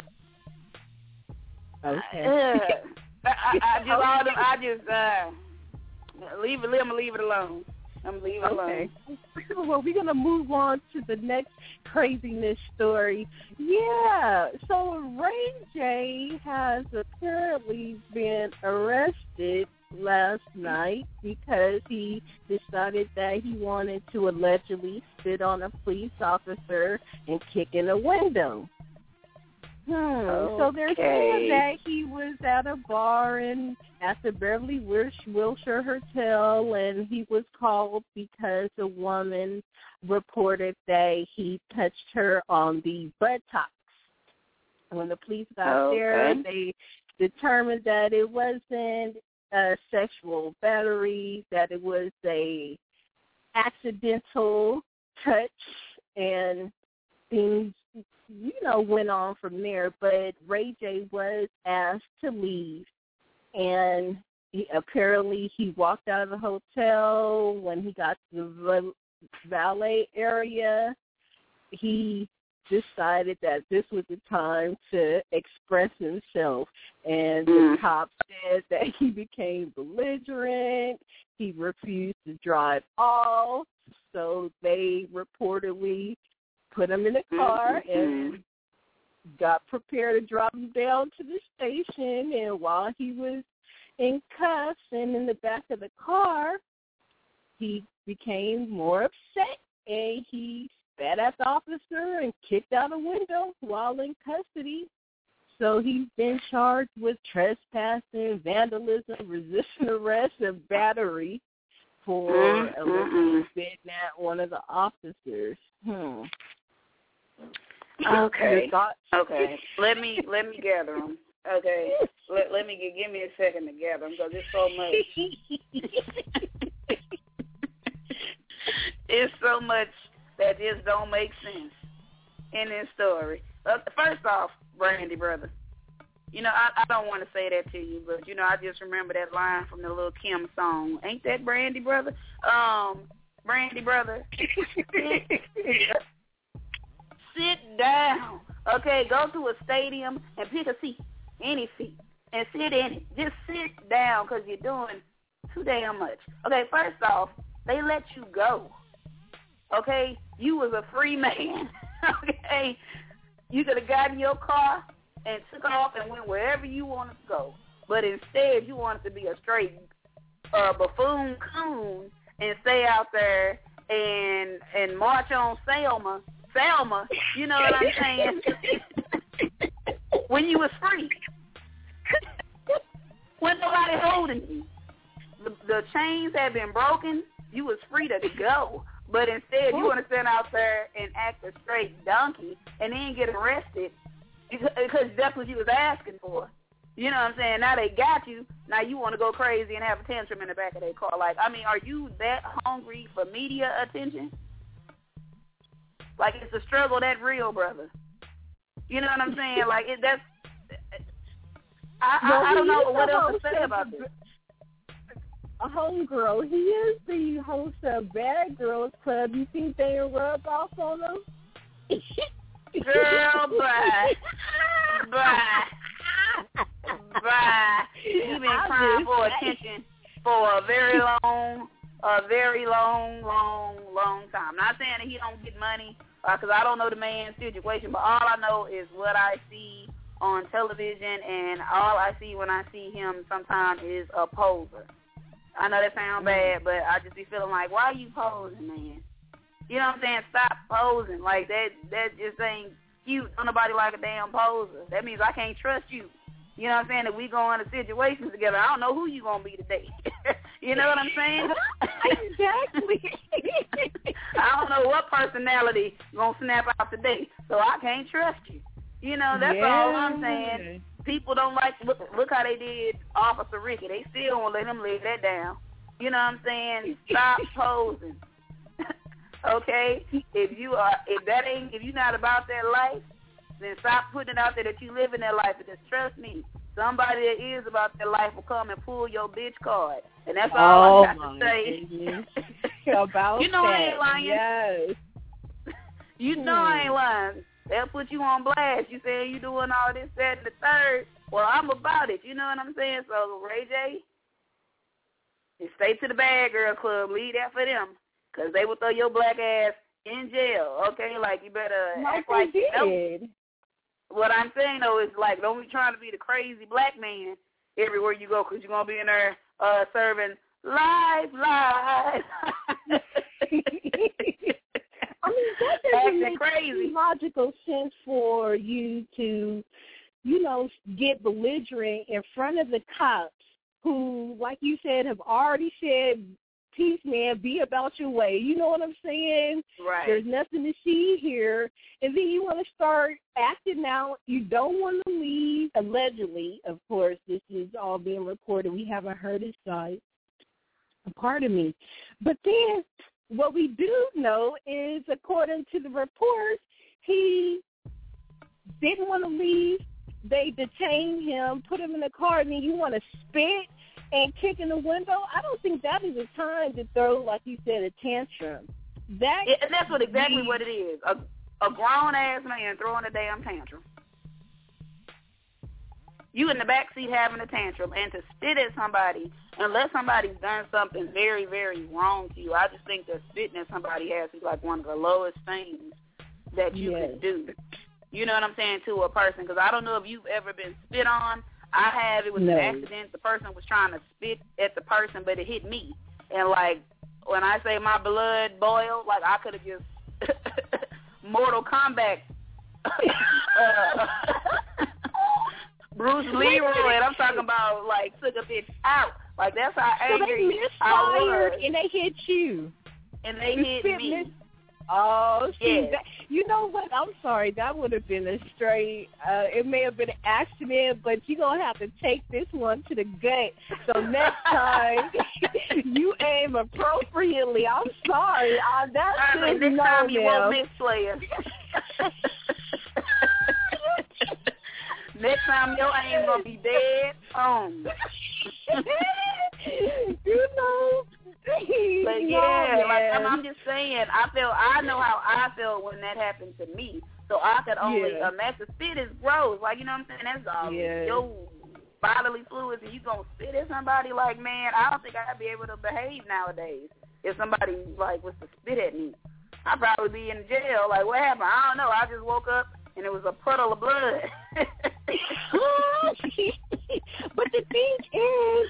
okay. uh, I, I just, all them, I just uh, leave it. I'm gonna leave it alone. I'm gonna leave it okay. alone. Well, we're gonna move on to the next craziness story. Yeah. So Ray J has apparently been arrested last night because he decided that he wanted to allegedly spit on a police officer and kick in a window. Hmm. Okay. So they're saying that he was at a bar in at the Beverly Wilshire Hotel, and he was called because a woman reported that he touched her on the buttocks. When the police got okay. there, they determined that it wasn't a sexual battery, that it was a accidental touch, and things, you know, went on from there. But Ray J was asked to leave, and he, apparently he walked out of the hotel. When he got to the valet area, he decided that this was the time to express himself, and the cop said that he became belligerent. He refused to drive off, so they reportedly put him in a car mm-hmm. and got prepared to drop him down to the station. And while he was in cuffs and in the back of the car, he became more upset, and he spat at the officer and kicked out a window while in custody. So he's been charged with trespassing, vandalism, resisting arrest, and battery for mm-hmm. allegedly spitting at one of the officers. Hmm. Okay. Okay. Let me let me gather them. Okay. Let let me give, give me a second to gather them because there's so much. It's so much that just don't make sense in this story. Uh, first off, Brandy, brother, you know, I, I don't want to say that to you, but, you know, I just remember that line from the Lil' Kim song. Ain't that Brandy, brother? Um, Brandy, brother, sit, sit down. Okay, go to a stadium and pick a seat, any seat, and sit in it. Just sit down because you're doing too damn much. Okay, first off, they let you go. Okay, you was a free man. Okay, you could have gotten in your car and took off and went wherever you wanted to go. But instead, you wanted to be a straight uh, buffoon coon and stay out there and and march on Selma Selma, you know what I'm saying? When you was free. When nobody holding you. The, the chains had been broken, you was free to go. But instead, you want to stand out there and act a straight donkey and then get arrested because that's what you was asking for. You know what I'm saying? Now they got you. Now you want to go crazy and have a tantrum in the back of their car. Like, I mean, are you that hungry for media attention? Like, it's a struggle that real, brother. You know what I'm saying? Like, it, that's... I, I, I don't know what else to say about this. A homegirl. He is the host of Bad Girls Club. You think they rub off on him? Girl, bye. Bye. Bye. You've been I'm crying for attention for a very long, a very long, long, long time. Not saying that he don't get money, because uh, I don't know the man's situation, but all I know is what I see on television, and all I see when I see him sometimes is a poser. I know that sounds bad, but I just be feeling like, why are you posing, man? You know what I'm saying? Stop posing. Like, that that just ain't cute. Don't nobody like a damn poser. That means I can't trust you. You know what I'm saying? If we go into situations together, I don't know who you going to be today. You know what I'm saying? Exactly. I don't know what personality going to snap out today, so I can't trust you. You know, that's yeah. all I'm saying. People don't like, look, look how they did Officer Ricky. They still won't let him lay that down. You know what I'm saying? Stop posing. Okay? If you are, if that ain't, if you're not about that life, then stop putting it out there that you live in that life. Because trust me, somebody that is about that life will come and pull your bitch card. And that's all oh I got to say. About you know that. I ain't lying. Yes. You know hmm. I ain't lying. They'll put you on blast. You saying you doing all this, that, and the third. Well, I'm about it. You know what I'm saying? So, Ray J, just stay to the Bad Girl Club. Leave that for them. Because they will throw your black ass in jail. Okay? Like, you better like act like you did. What I'm saying, though, is, like, don't be trying to be the crazy black man everywhere you go, because you're going to be in there uh, serving live, live. I mean, that doesn't make crazy. logical sense for you to, you know, get belligerent in front of the cops who, like you said, have already said, peace, man, be about your way. You know what I'm saying? Right. There's nothing to see here. And then you want to start acting out. You don't want to leave, allegedly. Of course, this is all being reported. We haven't heard his side. Pardon me. But then what we do know is, according to the reports, he didn't want to leave. They detained him, put him in the car, and then you want to spit and kick in the window? I don't think that is a time to throw, like you said, a tantrum. That yeah, and that's what exactly what it is. A, a grown-ass man throwing a damn tantrum. You in the back seat having a tantrum, and to spit at somebody, unless somebody's done something very, very wrong to you, I just think that spitting at somebody has to be like one of the lowest things that you yes. can do. You know what I'm saying, to a person, because I don't know if you've ever been spit on. I have. It was no. an accident. The person was trying to spit at the person, but it hit me. And, like, when I say my blood boiled, like, I could have just Mortal Kombat uh, Bruce Leroy, and I'm talking about, like, took a bitch out. Like, that's how angry so I was. was. And they hit you. And they you hit me. Mis- oh, see, yes. that, you know what? I'm sorry. That would have been a straight, uh, it may have been an accident, but you're going to have to take this one to the gut. So next time, you aim appropriately. I'm sorry. Uh, that's I mean, next no time you now. won't miss players. Next time your aim gonna be dead on. You know. But yeah, no, like I'm, I'm just saying, I felt I know how I felt when that happened to me. So I could only yeah. imagine. Spit is gross. Like, you know what I'm saying? That's all yeah. your bodily fluids, and you gonna spit at somebody. Like, man, I don't think I'd be able to behave nowadays if somebody like was to spit at me. I'd probably be in jail. Like, what happened? I don't know. I just woke up and it was a puddle of blood. But the thing is,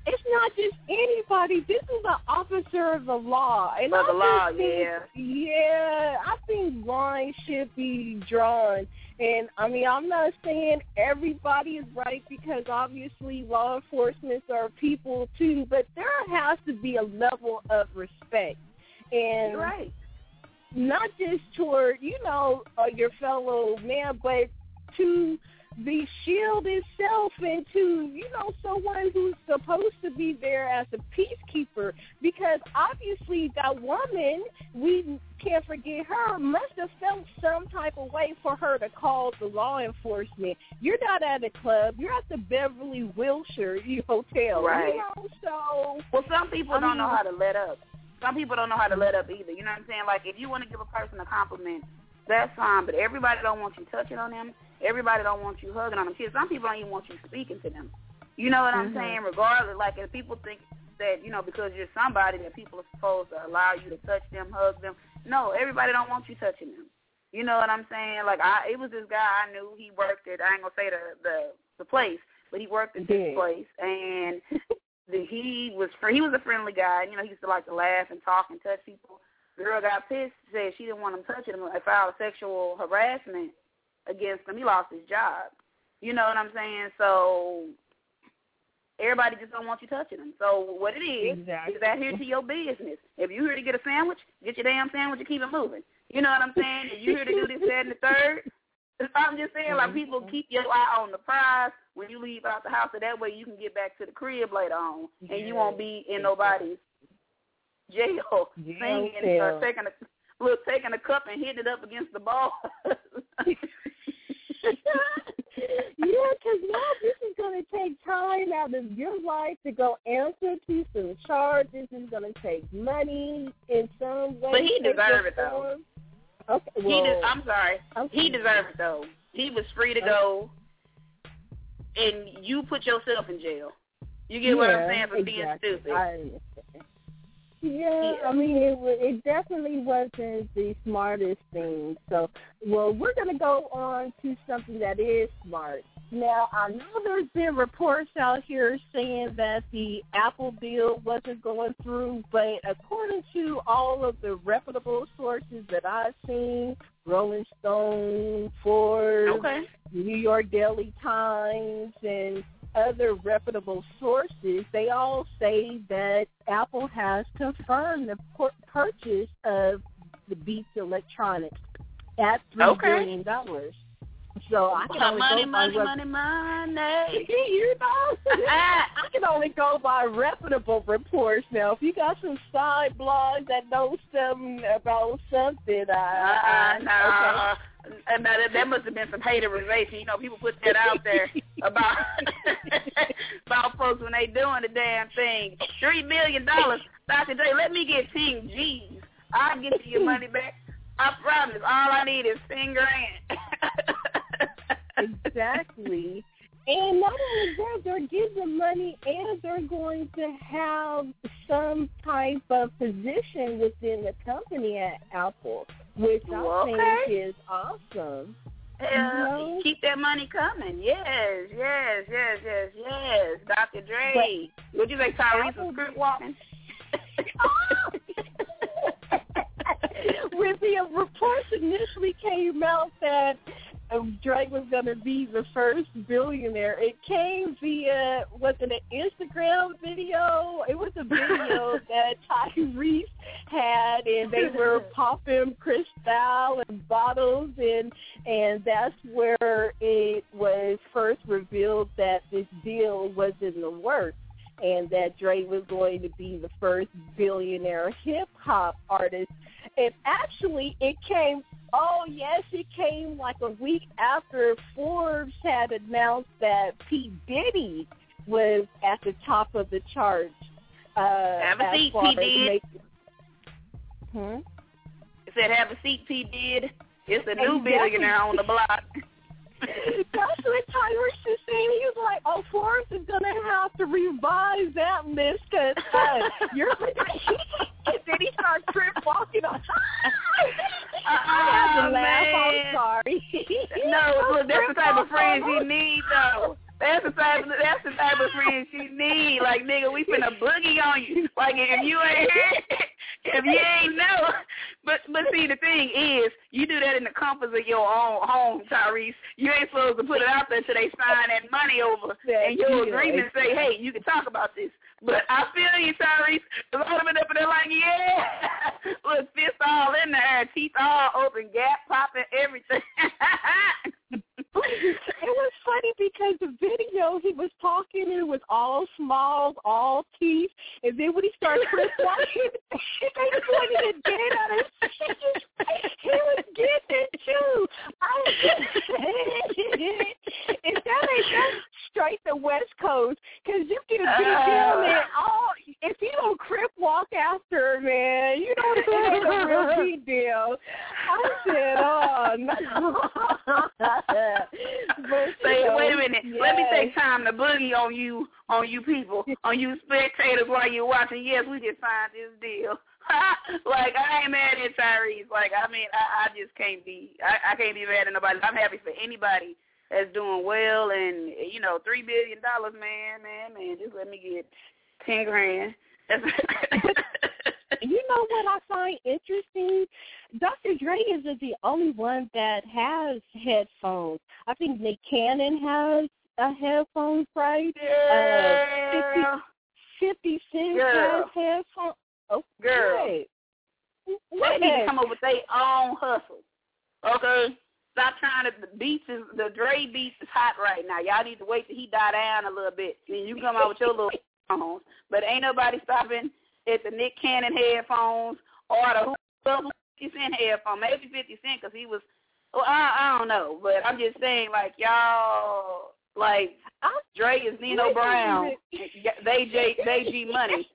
it's not just anybody. This is an officer of the law. And of the law, think, yeah. Yeah, I think lines should be drawn. And, I mean, I'm not saying everybody is right because obviously law enforcement are people too, but there has to be a level of respect. And You're right. Not just toward, you know, uh, your fellow man, but to the shield itself and to, you know, someone who's supposed to be there as a peacekeeper, because obviously that woman, we can't forget her, must have felt some type of way for her to call the law enforcement. You're not at a club. You're at the Beverly Wilshire Hotel. Right. You know, so... Well, some people I don't mean, know how to let up. Some people don't know how to let up either. You know what I'm saying? Like, if you want to give a person a compliment, that's fine, but everybody don't want you touching on them. Everybody don't want you hugging on them. Shit, some people don't even want you speaking to them. You know what mm-hmm. I'm saying? Regardless, like, if people think that, you know, because you're somebody that people are supposed to allow you to touch them, hug them. No, everybody don't want you touching them. You know what I'm saying? Like, I, it was this guy I knew. He worked at, I ain't going to say the, the, the place, but he worked at this yeah. place, and the, he was fr- he was a friendly guy. You know, he used to like to laugh and talk and touch people. The girl got pissed, said she didn't want him touching him. I filed sexual harassment against him. He lost his job. You know what I'm saying? So everybody just don't want you touching them. So what it is, exactly. is adhere to your business. If you're here to get a sandwich, get your damn sandwich and keep it moving. You know what I'm saying? If you're here to do this, that, and the third, I'm just saying, like, people keep your eye on the prize when you leave out the house, so that way you can get back to the crib later on, and you won't be in nobody's jail singing or taking a, look, taking a cup and hitting it up against the ball. Yeah, because now this is going to take time out of your life to go answer to some charges. It's going to take money in some way. But he deserved it, though. Okay, well, he de- I'm sorry. Okay. He deserved it, though. He was free to go, and you put yourself in jail. You get yeah, what I'm saying for exactly. being stupid. I understand. Yeah, I mean, it, it definitely wasn't the smartest thing. So, well, we're going to go on to something that is smart. Now, I know there's been reports out here saying that the Apple deal wasn't going through, but according to all of the reputable sources that I've seen, Rolling Stone, Forbes, okay. New York Daily Times, and other reputable sources, they all say that Apple has confirmed the por- purchase of the Beats Electronics at three okay. billion dollars. So I can only money, go money, by money, money, money. You know, I can only go by reputable reports. Now, if you got some side blogs that know something about something, I, uh, no. Okay. And that, that must have been some haterization. You know, people put that out there about about folks when they doing the damn thing. Three million dollars, Doctor J. Let me get ten G's. I'll get you your money back. I promise. All I need is ten grand. Exactly. And not only that, they're getting money and they're going to have some type of position within the company at Apple, which well, I okay. think is awesome. Uh, you know? Keep that money coming. Yes, yes, yes, yes, yes. Doctor Dre. But would you say Tyrese was script walking? When the reports initially came out that um, Drake was going to be the first billionaire, it came via, was it an Instagram video? It was a video that Tyrese had, and they were popping Cristal and bottles, and and that's where it was first revealed that this deal was in the works, and that Drake was going to be the first billionaire hip-hop artist. And actually, it came, oh, yes, it came like a week after Forbes had announced that P. Diddy was at the top of the charts. Uh, have a seat, P. Diddy. Make... Hmm? It said, have a seat, P. Diddy. It's a new exactly. billionaire on the block. That's what Tyrese was saying. He was like, oh, Forbes is going to have to revise that list because uh, you're and then he started trip walking on. Uh, I had to oh, laugh. man. I'm sorry. No, look, that's the type of friends you need, though. That's the type of that's the type of friend she need. Like, nigga, we finna boogie on you. Like, if you ain't if you ain't know. But but see, the thing is, you do that in the comforts of your own home, Tyrese. You ain't supposed to put it out there until they sign that money over and your agreement say, hey, you can talk about this. But I feel you, Tyrese. Because I would have been up in there like, yeah. Look, fist all in there, teeth all open, gap popping, everything. It was funny because the video, he was talking and it was all smiles, all teeth, and then when he started walking, they pointed it dead at his face. He was getting it too. I was if that ain't just straight the West Coast, because you get a big deal, man. Oh, if you don't crip walk after, man, you know it ain't a real big deal. I said, oh no. But, Say, know, wait a minute. yes. Let me take time to boogie on you, on you people, on you spectators while you're watching. Yes, we just signed this deal. Like, I ain't mad at Tyrese. Like, I mean, I, I just can't be. I, I can't be mad at nobody. I'm happy for anybody that's doing well, and you know, three billion dollars, man, man, man. Just let me get ten grand. You know what I find interesting? Doctor Dre isn't the only one that has headphones. I think Nick Cannon has a headphones, right? Yeah. Uh, fifty, fifty Cent Girl. has headphones. Oh, Girl. Right. They need to come up with their own hustle. Okay? Stop trying to, the beats is, the Dre beats is hot right now. Y'all need to wait till he die down a little bit. Then you come out with your little headphones. But ain't nobody stopping at the Nick Cannon headphones or the fifty Cent headphones. Maybe fifty Cent because he was, well, I, I don't know. But I'm just saying, like, y'all, like, Dre is Nino Brown. They J, they G Money.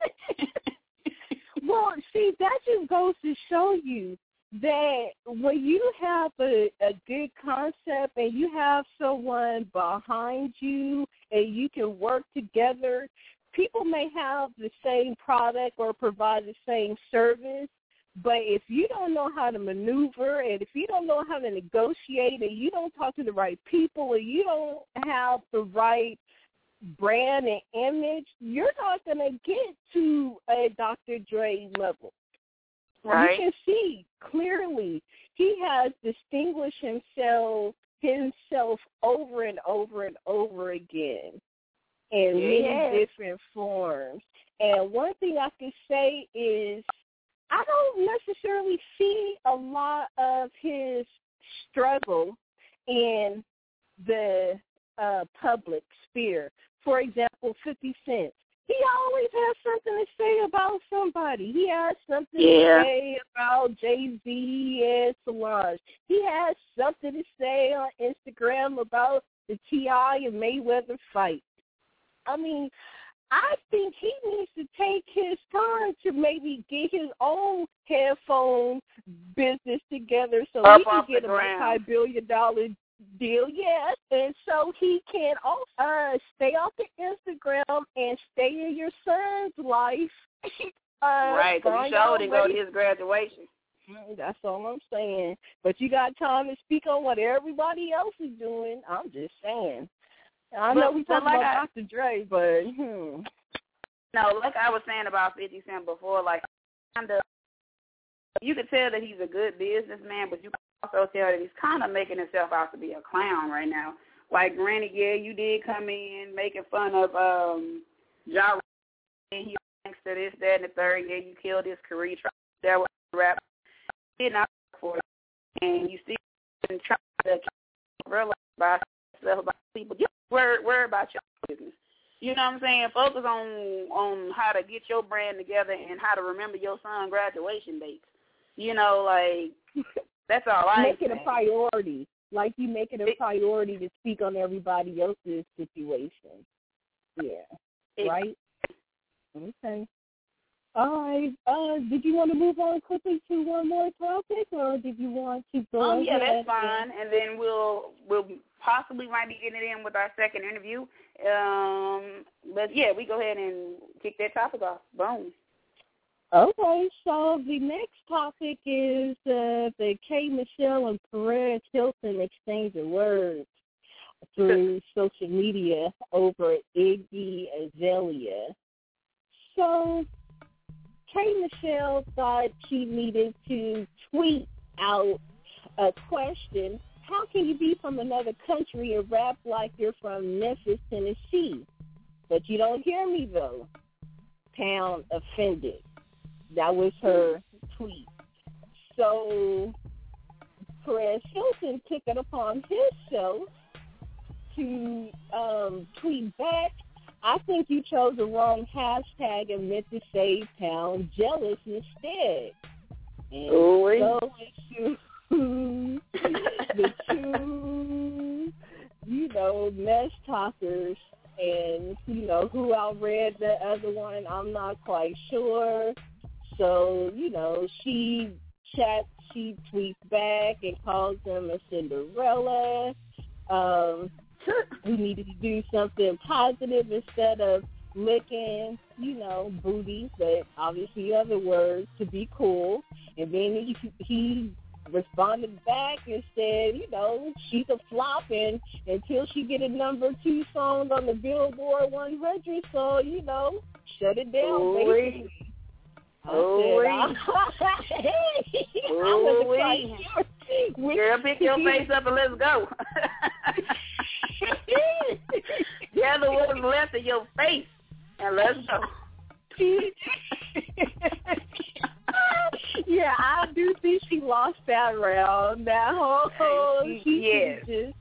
Well, see, that just goes to show you that when you have a, a good concept and you have someone behind you and you can work together, people may have the same product or provide the same service, but if you don't know how to maneuver and if you don't know how to negotiate and you don't talk to the right people and you don't have the right brand and image, you're not going to get to a Doctor Dre level. Right. You can see clearly he has distinguished himself himself over and over and over again in yeah. many different forms. And one thing I can say is I don't necessarily see a lot of his struggle in the uh, public sphere. For example, fifty Cent. He always has something to say about somebody. He has something yeah. to say about Jay-Z and Solange. He has something to say on Instagram about the T I and Mayweather fight. I mean, I think he needs to take his time to maybe get his own headphone business together so Up he can get a ground. multi-billion dollar deal, yes, and so he can also uh, stay off the Instagram and stay in your son's life. uh, right, because he sure didn't go to his graduation. That's all I'm saying. But you got time to speak on what everybody else is doing. I'm just saying. I but, know we talking like about I, Doctor Dre, but hmm. No, like I was saying about fifty Cent before, like, kind of, you could tell that he's a good businessman, but you also tell that he's kind of making himself out to be a clown right now. Like, granted, yeah, you did come in making fun of um, Ja Rule, and he thanks to this, that, and the third. Yeah, you killed his career. That was rap. Did not for it, and you see him trying to realize about yourself, about people. Just worry, worry about your business. You know what I'm saying? Focus on on how to get your brand together and how to remember your son's graduation dates. You know, like. That's all I make it saying. a priority. Like you make it a priority to speak on everybody else's situation. Yeah. It, right? Okay. All right. Uh, did you want to move on quickly to one more topic, or did you want to go um, ahead? Yeah, that's fine. And then we'll we'll possibly might be getting it in with our second interview. Um, but yeah, we go ahead and kick that topic off. Boom. Okay, so the next topic is uh, the K. Michelle and Perez Hilton exchange of words. through social media over Iggy Azalea. So K. Michelle thought she needed to tweet out a question. How can you be from another country and rap like you're from Memphis, Tennessee? But you don't hear me, though. Pound offended. That was her tweet. So Perez Hilton took it upon himself to um, tweet back, I think you chose the wrong hashtag and meant to say Pound jealous instead. And Ooh. so it's you, the two, you know, mess talkers. And, you know, who outread the other one, I'm not quite sure. So, you know, she chats, she tweets back and calls them a Cinderella. Um, we needed to do something positive instead of licking, you know, booty, but obviously other words to be cool. And then he, he responded back and said, you know, she's a flop, and until she get a number two song on the Billboard one hundred, so, you know, shut it down, Ooh-wee. basically. Ooh-wee. I said, I, I wasn't quite sure. Girl, pick your face up and let's go. Gather what's left of your face and let's go. Yeah, I do think she lost that round. That whole she yes. just,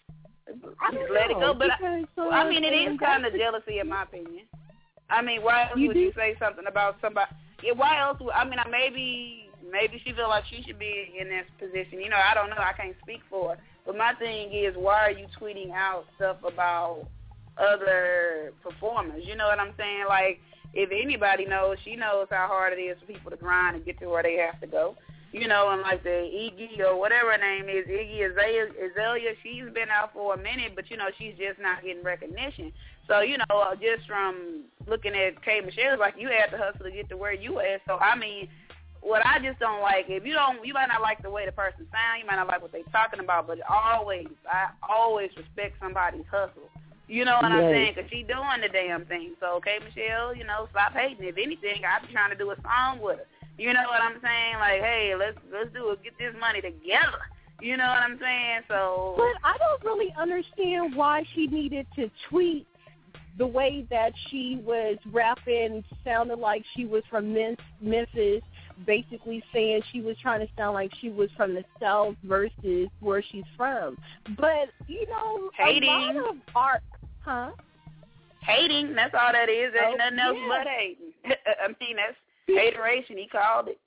I just don't let know, it go. But because, I, uh, I mean, it is kind of jealousy in my opinion. I mean, why else you would do? you say something about somebody? Yeah, why else would, I mean, maybe maybe she feel like she should be in this position. You know, I don't know. I can't speak for her. But my thing is, why are you tweeting out stuff about other performers? You know what I'm saying? Like, if anybody knows, she knows how hard it is for people to grind and get to where they have to go. You know, and like the Iggy or whatever her name is, Iggy Azalea, Azalea, she's been out for a minute, but, you know, she's just not getting recognition. So, you know, uh, just from looking at K. Michelle, like, you had to hustle to get to where you at. So, I mean, what I just don't like, if you don't, you might not like the way the person sounds, you might not like what they're talking about, but always, I always respect somebody's hustle. You know what yes. I'm saying? Because she doing the damn thing. So, K. Michelle, you know, stop hating. If anything, I'd be trying to do a song with her. You know what I'm saying? Like, hey, let's let's do it. Get this money together. You know what I'm saying? So, but I don't really understand why she needed to tweet the way that she was rapping. Sounded like she was from Memphis, basically saying she was trying to sound like she was from the South versus where she's from. But you know, hating. a lot of art, huh? Hating. That's all that is. Ain't oh, nothing else yeah. but hating. I mean, that's hateration, he called it.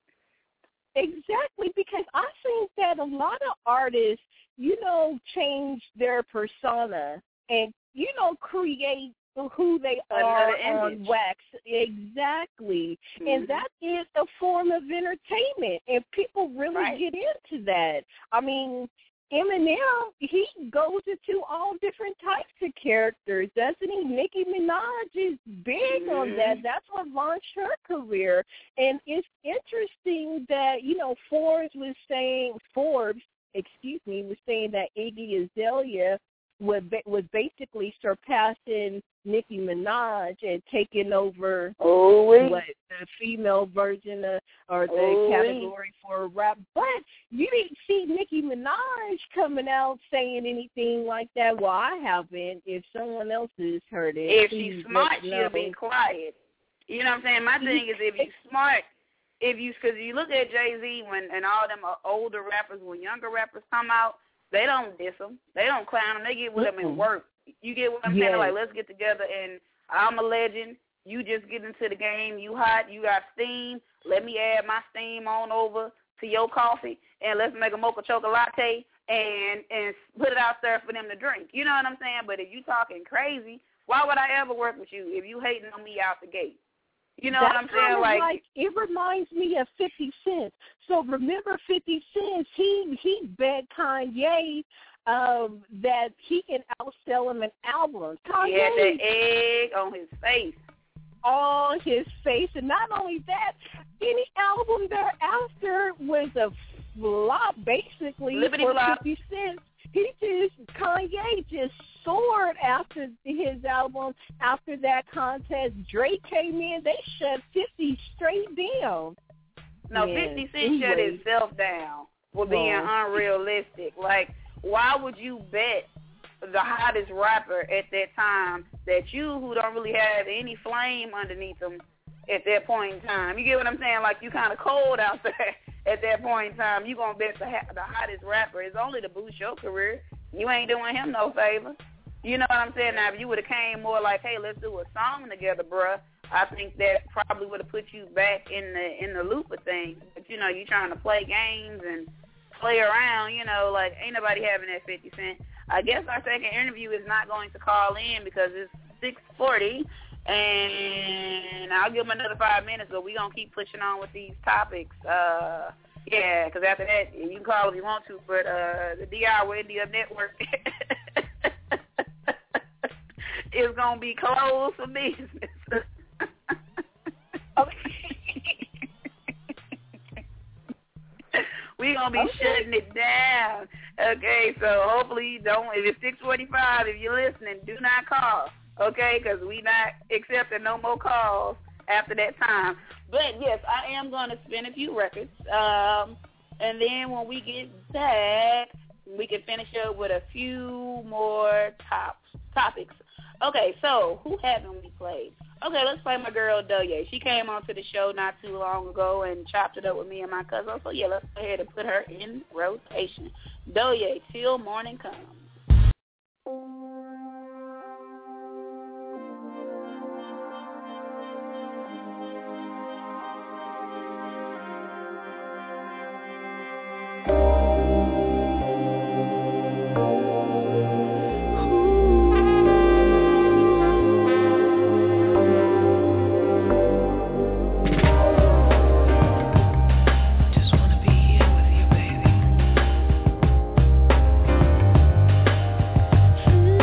Exactly, because I think that a lot of artists, you know, change their persona and, you know, create who they are on wax. Exactly. Mm-hmm. And that is a form of entertainment, and people really right. get into that. I mean, Eminem, he goes into all different types of characters, doesn't he? Nicki Minaj is big mm-hmm. on that. That's what launched her career. And it's interesting that, you know, Forbes was saying, Forbes, excuse me, was saying that Iggy Azalea was, was basically surpassing Nicki Minaj and taking over oh, what the female version of, or the oh, category for rap. But you didn't see Nicki Minaj coming out saying anything like that. Well, I haven't. If someone else has heard it, if she's smart, she'll be quiet. You know what I'm saying? My thing is, if you're smart, if you, because you look at Jay-Z when and all them older rappers, when younger rappers come out, they don't diss them. They don't clown them. They get with them and work. You get what I'm yes. saying? Like, let's get together, and I'm a legend. You just get into the game. You hot. You got steam. Let me add my steam on over to your coffee, and let's make a mocha chocolate latte and and put it out there for them to drink. You know what I'm saying? But if you talking crazy, why would I ever work with you if you hating on me out the gate? You know That's what I'm saying? Like, like it reminds me of fifty Cent. So remember fifty Cent? He he begged Kanye um, that he can outsell him an album. Kanye, he had that egg on his face. On his face, and not only that, any album thereafter was a flop, basically Liberty for flop. fifty Cent. he just, Kanye just soared after his album. After that contest, Drake came in. They shut fifty straight down. No, yeah. fifty Cent shut himself down for being Wow. unrealistic. Like, why would you bet the hottest rapper at that time that you, who don't really have any flame underneath them at that point in time, you get what I'm saying? Like, you kind of cold out there at that point in time. You gonna bet the the hottest rapper is only to boost your career. You ain't doing him no favor. You know what I'm saying? Now, if you would have came more like, hey, let's do a song together, bruh, I think that probably would have put you back in the in the loop of things. But, you know, you trying to play games and play around, you know, like, ain't nobody having that fifty Cent. I guess our second interview is not going to call in because it's six forty, and I'll give them another five minutes, but we're going to keep pushing on with these topics. Uh, yeah, because after that, you can call if you want to, but uh, the D R India Network is going to be closed for business. We're going to be okay. shutting it down. Okay, so hopefully you don't, if it's six forty-five, if you're listening, do not call, okay, because we not accepting no more calls after that time. But, yes, I am going to spin a few records, um, and then when we get back, we can finish up with a few more top topics. Okay, so who haven't we played? Okay, let's play my girl Doye. She came onto the show not too long ago and chopped it up with me and my cousin. So, yeah, let's go ahead and put her in rotation. Doye, Till Morning Comes. Hmm.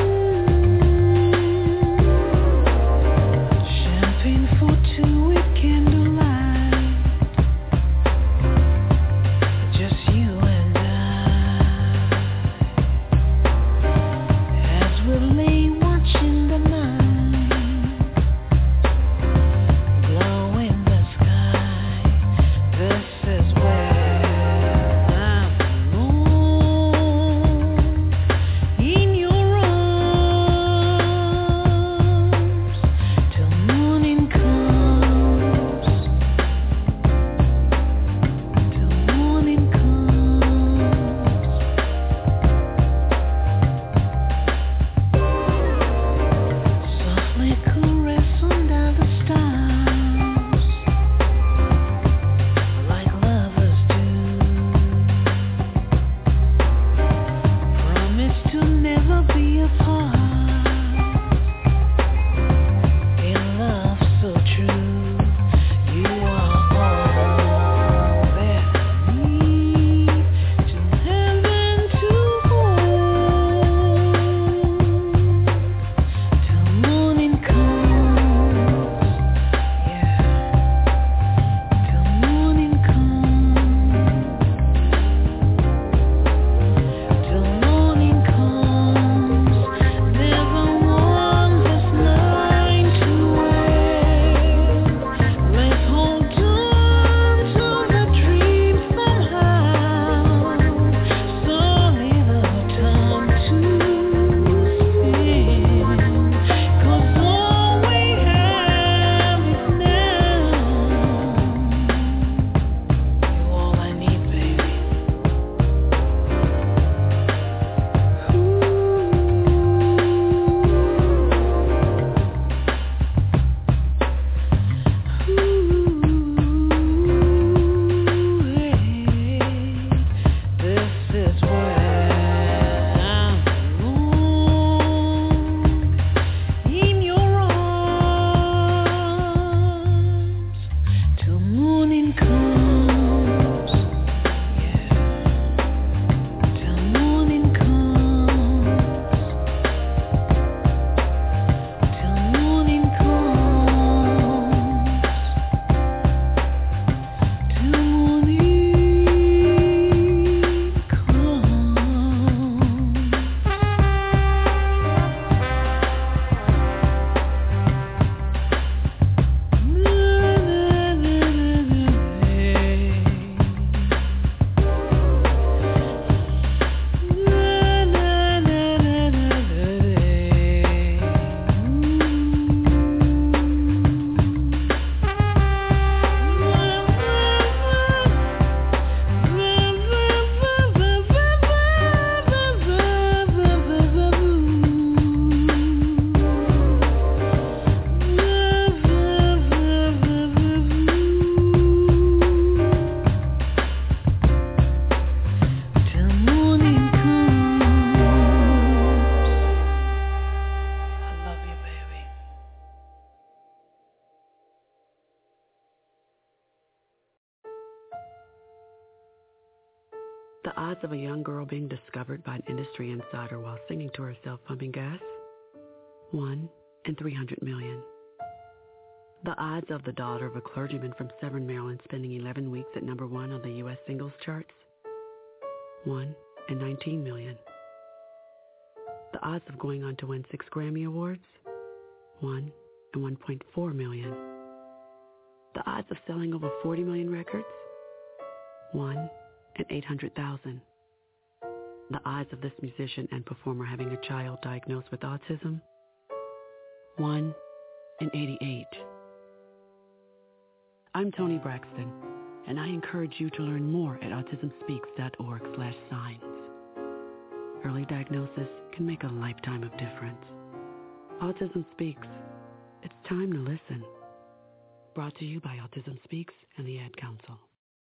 The odds of a young girl being discovered by an industry insider while singing to herself pumping gas? One in three hundred million. The odds of the daughter of a clergyman from Severn, Maryland spending eleven weeks at number one on the U S singles charts? One in nineteen million. The odds of going on to win six Grammy Awards? One in one point four million. The odds of selling over forty million records? One in eight hundred thousand. The odds of this musician and performer having a child diagnosed with autism? One in eighty-eight. I'm Toni Braxton, and I encourage you to learn more at autismspeaks.org slash signs. Early diagnosis can make a lifetime of difference. Autism Speaks. It's time to listen. Brought to you by Autism Speaks and the Ad Council.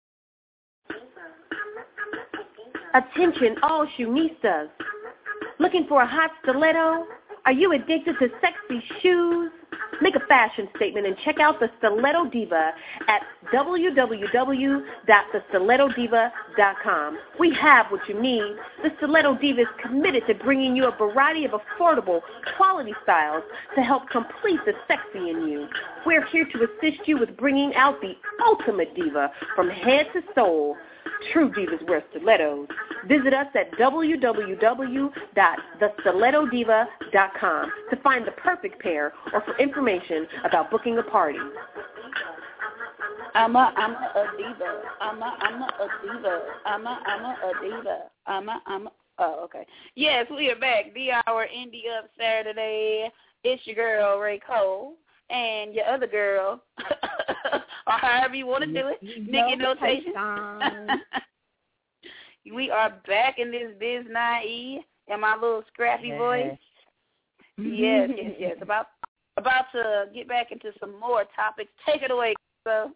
Attention all shoeistas. Looking for a hot stiletto? Are you addicted to sexy shoes? Make a fashion statement and check out the Stiletto Diva at w w w dot the stiletto diva dot com. We have what you need. The Stiletto Diva is committed to bringing you a variety of affordable, quality styles to help complete the sexy in you. We're here to assist you with bringing out the ultimate diva from head to soul. True divas wear stilettos. Visit us at w w w dot the stiletto diva dot com to find the perfect pair or for information about booking a party. I'm a, I'm a, a diva. I'm a, I'm a, a diva. I'm a, I'm a, a diva. I'm a, I'm a, oh, okay. Yes, we are back. The Hour Indie Up Saturday. It's your girl, Ray Cole, and your other girl, or however you want to do it, Nikki Notation. We are back in this Biz Naive in my little scrappy yes. voice. Yes, yes, yes. About about to get back into some more topics. Take it away, so.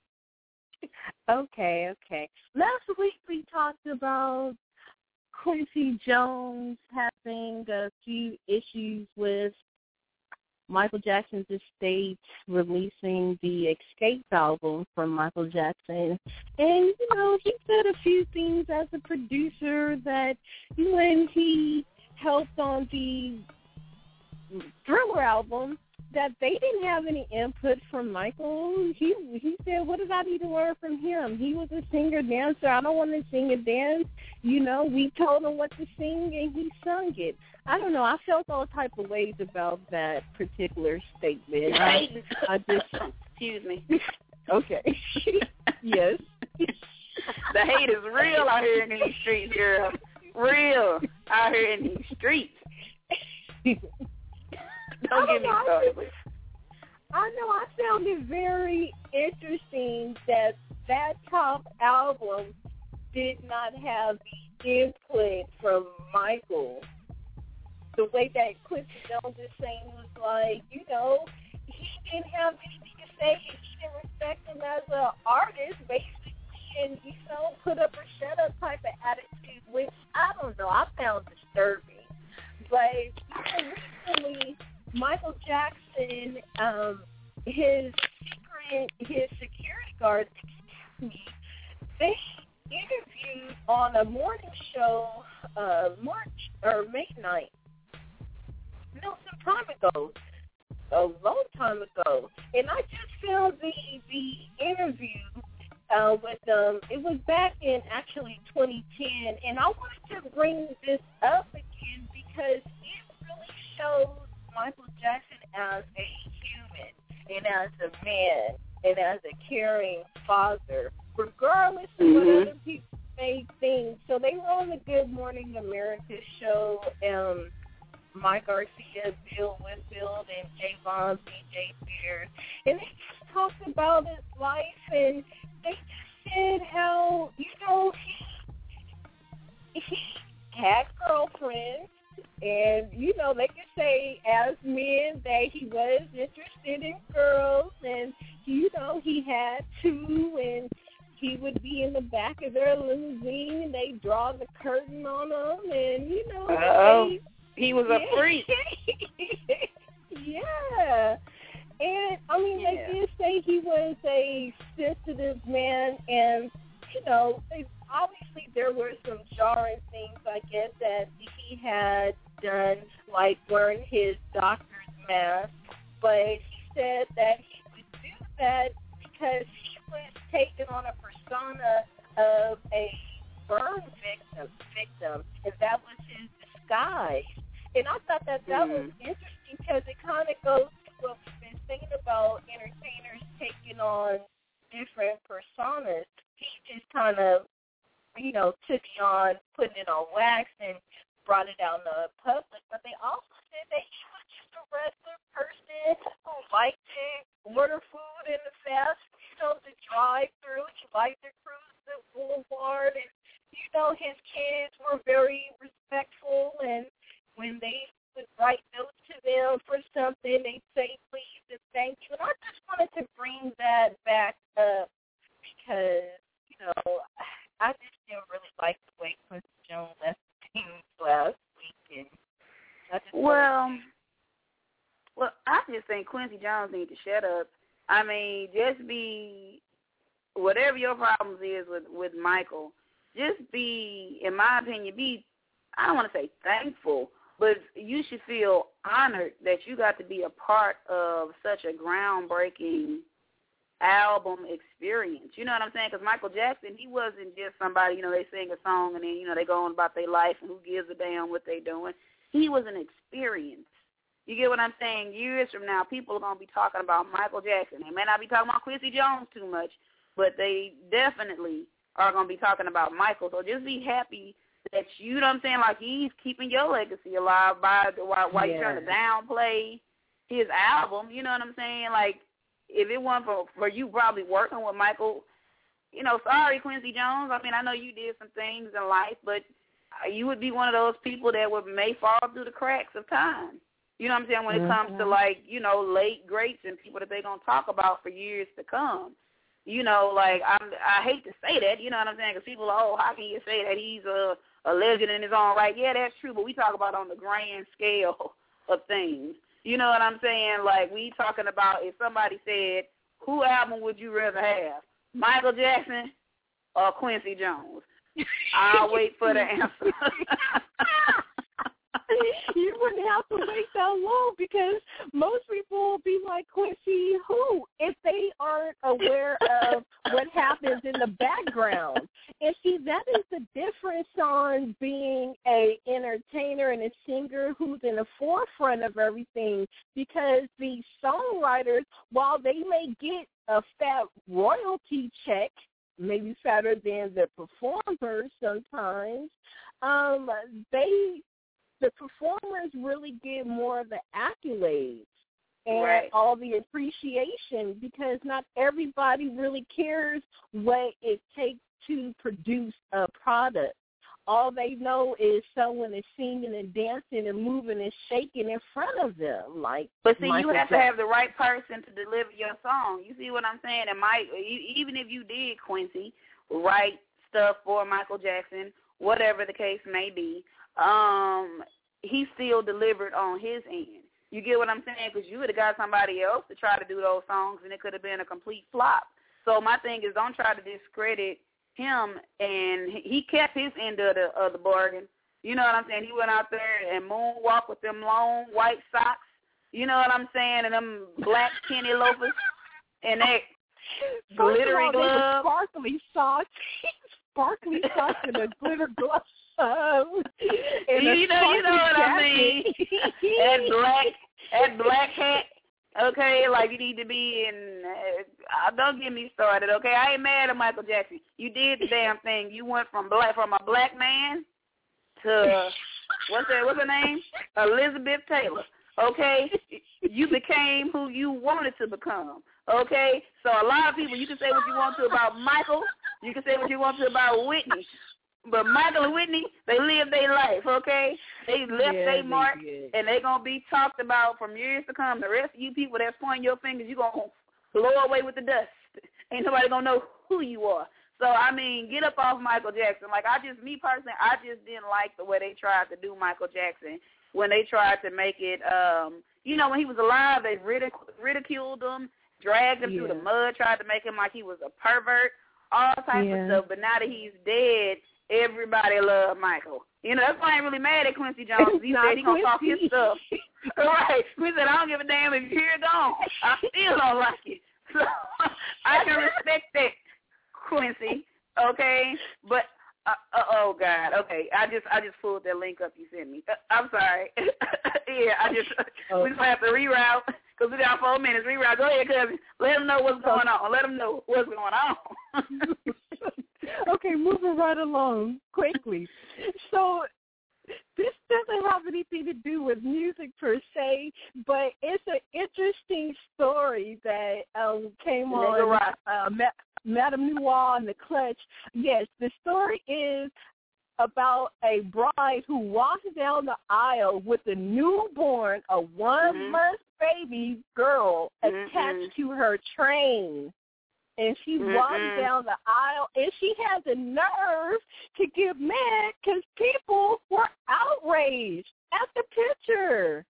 Okay, okay. Last week we talked about Quincy Jones having a few issues with Michael Jackson's estate releasing the Escape album from Michael Jackson. And, you know, he said a few things as a producer that when he helped on the Thriller album, that they didn't have any input from Michael. He he said, what did I need to learn from him? He was a singer-dancer. I don't want to sing and dance. You know, we told him what to sing, and he sung it. I don't know. I felt all type of ways about that particular statement. I, I just... Excuse me. Okay. Yes. The hate is real out here in these streets, girl. Real out here in these streets. Don't get me started. I know I found it very interesting that that top album did not have the input from Michael. The way that Quincy Jones is saying was like, you know, he didn't have anything to say. He didn't respect him as an artist, basically, and, you know, put up or shut up type of attitude, which I don't know. I found disturbing. But you know, recently, Michael Jackson, um, his secret, his security guards, excuse me, they interviewed on a morning show, uh, March or May ninth. No, some time ago, a long time ago, and I just found the the interview uh, with them. It was back in actually twenty ten, and I wanted to bring this up again because it really shows Michael Jackson as a human and as a man and as a caring father, regardless of mm-hmm. what other people may think. So they were on the Good Morning America show, um, Mike Garcia, Bill Whitfield, and Javon B J Beard, and they just talked about his life, and they just said how, you know, he, he had girlfriends. And, you know, they could say as men that he was interested in girls and, you know, he had two and he would be in the back of their limousine and they draw the curtain on him and, you know. Oh, they, he was a yeah. freak. Yeah. And, I mean, yeah. they did say he was a sensitive man and you know, they, obviously there were some jarring things, I guess, that he had done, like wearing his doctor's mask, but he said that he would do that because he was taking on a persona of a burn victim, victim, and that was his disguise. And I thought that that mm. was interesting because it kind of goes to what we've been thinking about entertainers taking on different personas. He just kind of, you know, took it on, putting it on wax and brought it out in the public. But they also said that he was just a regular person who liked to order food in the fast, you know, the drive-through. He liked to cruise the boulevard. And, you know, his kids were very respectful. And when they would write notes to them for something, they'd say please and thank you. And I just wanted to bring that back up because, you know, I just didn't really like the way Quincy Jones left things last week. And I just well, well, I just think Quincy Jones needs to shut up. I mean, just be, whatever your problems is with, with Michael, just be, in my opinion, be, I don't want to say thankful, but you should feel honored that you got to be a part of such a groundbreaking album experience. You know what I'm saying? Because Michael Jackson, he wasn't just somebody, you know, they sing a song and then, you know, they go on about their life and who gives a damn what they doing. He was an experience. You get what I'm saying? Years from now, people are going to be talking about Michael Jackson. They may not be talking about Quincy Jones too much, but they definitely are going to be talking about Michael. So just be happy that, you know what I'm saying, like he's keeping your legacy alive by while, while yeah. you're trying to downplay his album. You know what I'm saying? Like, if it wasn't for, for you probably working with Michael, you know, sorry, Quincy Jones. I mean, I know you did some things in life, but you would be one of those people that would may fall through the cracks of time. You know what I'm saying? When it mm-hmm. comes to, like, you know, late greats and people that they're going to talk about for years to come. You know, like, I'm, I hate to say that, you know what I'm saying, because people are, oh, how can you say that he's a, a legend in his own right? Yeah, that's true, but we talk about on the grand scale of things. You know what I'm saying? Like, we talking about if somebody said, who album would you rather have, Michael Jackson or Quincy Jones? I'll wait for the answer. You wouldn't have to wait that long because most people will be like, Quincy who? If they aren't aware of what happens in the background. And see, that is the difference on being a entertainer and a singer who's in the forefront of everything, because the songwriters, while they may get a fat royalty check, maybe fatter than the performers sometimes, um, they the performers really get more of the accolades and right. all the appreciation, because not everybody really cares what it takes to produce a product. All they know is someone is singing and dancing and moving and shaking in front of them. Like, but see, Michael you have Jackson. to have the right person to deliver your song. You see what I'm saying? And Mike, even if you did, Quincy, write stuff for Michael Jackson, whatever the case may be, um, he still delivered on his end. You get what I'm saying? Because you would have got somebody else to try to do those songs, and it could have been a complete flop. So my thing is, don't try to discredit him, and he kept his end of the of the bargain. You know what I'm saying? He went out there and moonwalked with them long white socks. You know what I'm saying? And them black Kenny loafers and that glittery glove. Sparkly socks, sparkly socks, and a glitter glove. Um, you know, you know what I mean. that black, that black hat. Okay, like you need to be in. Uh, don't get me started. Okay, I ain't mad at Michael Jackson. You did the damn thing. You went from black from a black man to what's that? What's her name? Elizabeth Taylor. Okay, you became who you wanted to become. Okay, so a lot of people, you can say what you want to about Michael. You can say what you want to about Whitney. But Michael and Whitney, they live their life, okay? They left yeah, their mark, did. and they're going to be talked about from years to come. The rest of you people that's pointing your fingers, you're going to blow away with the dust. Ain't nobody going to know who you are. So, I mean, get up off Michael Jackson. Like, I just, me personally, I just didn't like the way they tried to do Michael Jackson when they tried to make it, um, you know, when he was alive, they ridic- ridiculed him, dragged him yeah. through the mud, tried to make him like he was a pervert. all types Yeah. of stuff. But now that he's dead, everybody love Michael. You know, that's why I ain't really mad at Quincy Jones. He Not said he gonna talk his Quincy. stuff. Right. He said, I don't give a damn if you're here or gone. I still don't like it. So I can respect that, Quincy. Okay, but uh, uh, oh God, okay. I just I just pulled that link up you sent me. Uh, I'm sorry. yeah, I just oh. we just have to reroute because we got four minutes. Reroute. Go ahead, cousin. Let them know what's going on. Let them know what's going on. Okay, moving right along quickly. So this doesn't have anything to do with music per se, but it's an interesting story that um, came on uh, Ma- Madame Noir and the Clutch. Yes, the story is about a bride who walks down the aisle with a newborn, a one-month mm-hmm. baby girl mm-hmm. attached to her train. And she mm-hmm. walks down the aisle, and she has the nerve to get mad because people were outraged at the picture.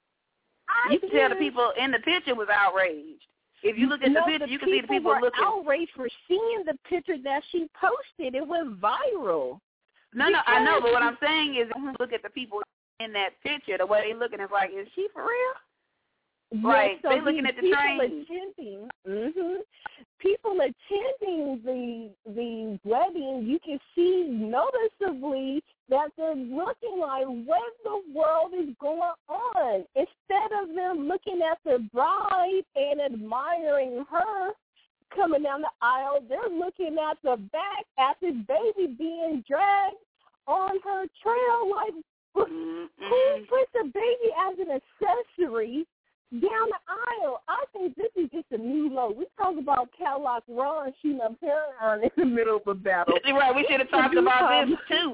I you can tell the people in the picture was outraged. If you look at no, the picture, the you can see the people were looking. outraged for seeing the picture that she posted. It went viral. No, because no, I know, but what I'm saying is, if you look at the people in that picture, the way they looking is like, is she for real? Yes, like so they looking at the people train. Attending, mm-hmm, people attending the the wedding, you can see noticeably that they're looking like, what the world is going on? Instead of them looking at the bride and admiring her coming down the aisle, they're looking at the back at this baby being dragged on her trail. Like, mm-hmm. who put the baby as an accessory down the aisle? I think this is just a new low. We talk about Cadillac Ron shooting up Paragon in the middle of a battle. Right, we should have talked about this too.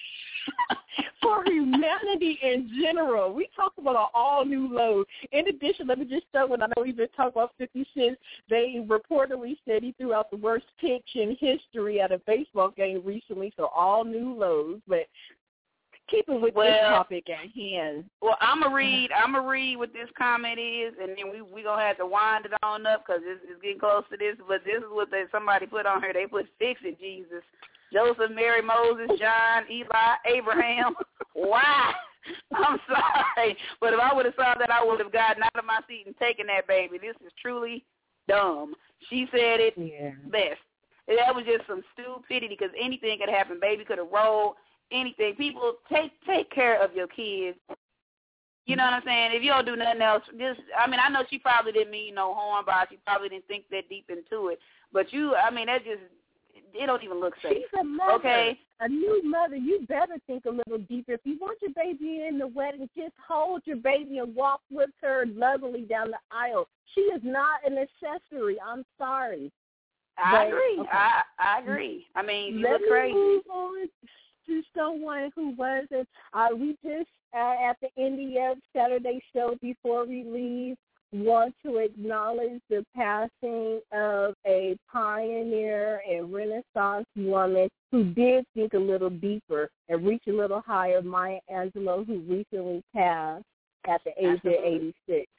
For humanity in general, we talk about an all-new low. In addition, let me just throw in, I know we've been talking about fifty Cent. They reportedly said he threw out the worst pitch in history at a baseball game recently, so all new lows. But keeping with well, this topic at hand. Well, I'm going to read I'm gonna read what this comment is, and then we're we going to have to wind it on up because it's, it's getting close to this. But this is what they, somebody put on here. They put, fix it, Jesus. Joseph, Mary, Moses, John, Eli, Abraham. Why? I'm sorry. But if I would have saw that, I would have gotten out of my seat and taken that baby. This is truly dumb. She said it yeah. best. That was just some stupidity because anything could happen. Baby could have rolled, anything. People, take take care of your kids. You know what I'm saying? If you don't do nothing else, just, I mean, I know she probably didn't mean no harm by it. She probably didn't think that deep into it. But you, I mean, that just, it don't even look safe. She's a mother, okay? A new mother. You better think a little deeper. If you want your baby in the wedding, just hold your baby and walk with her lovingly down the aisle. She is not an accessory. I'm sorry. I but, agree. Okay. I I agree. I mean, you Let look crazy. me move on to someone who wasn't. Uh, we just, uh, at the N D F Saturday show before we leave, want to acknowledge the passing of a pioneer and Renaissance woman who did think a little deeper and reach a little higher, Maya Angelou, who recently passed at the age Absolutely. of eighty-six.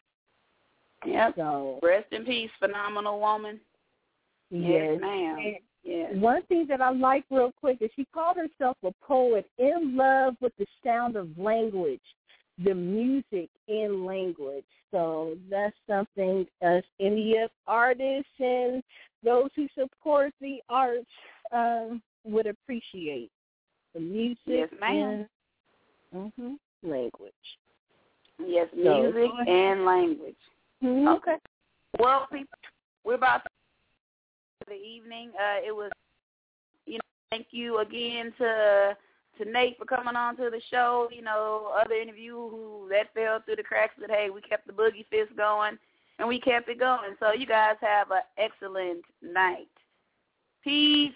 Yep. So, rest in peace, phenomenal woman. Yes, yes ma'am. Yes. One thing that I like real quick is she called herself a poet in love with the sound of language, the music in language. So that's something us N D F artists and those who support the arts um, would appreciate. The music yes, ma'am. and mm-hmm, language. Yes, music so, and language. Mm-hmm. Okay. Well, people, we're about to the evening. Uh, it was, you know, thank you again to to Nate for coming on to the show. You know, other interview who that fell through the cracks, but hey, we kept the boogie fist going and we kept it going. So you guys have an excellent night. Peace.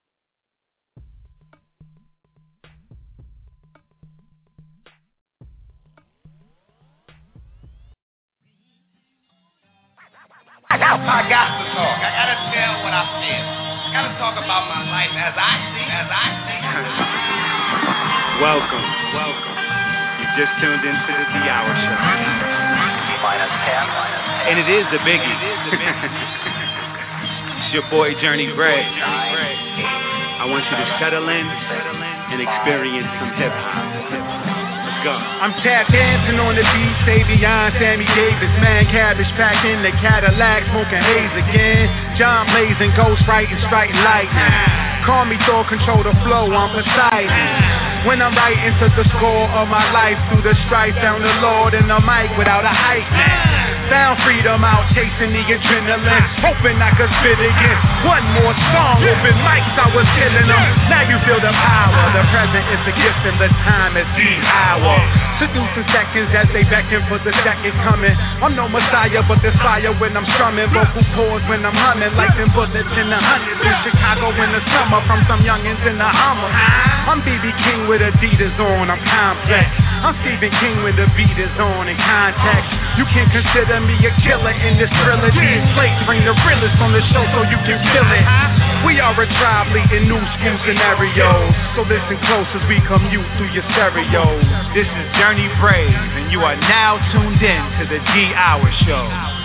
I got, I got to talk. I got to tell what I feel. I got to talk about my life as I see, as I see. Welcome, welcome. You just tuned into the D Hour Show. Minus ten, minus ten. And it is the biggie. It is the biggie. It's your boy Journey Gray. I want you to settle in and experience some hip hop. Let's go. I'm tap dancing on the beat, Savion, Sammy Davis, man, cabbage packed in the Cadillac, smoking haze again. John blazing, ghost writing, striking lightning. Call me Thor, control the flow, I'm Poseidon. When I'm writing to the score of my life, through the strife, found the Lord in the mic without a hype man. Found freedom out chasing the adrenaline, hoping I could spit again. One more song, open mics, I was killing them. Now you feel the power, the present is the gift and the time is the hour. Seducing seconds as they beckon for the second coming. I'm no messiah, but there's fire when I'm strumming. Vocal cords when I'm humming, like them bullets in the hundreds in Chicago in the summer from some youngins in the Hummer. I'm B B King with Adidas on, I'm complex. I'm Stephen King when the beat is on in context. You can consider me a killer in this trilogy. Slates bring the realest on the show so you can feel it. We are a tribe leading new school scenarios, so listen close as we commute through your stereos. This is Journey Brave, and you are now tuned in to the D Hour Show.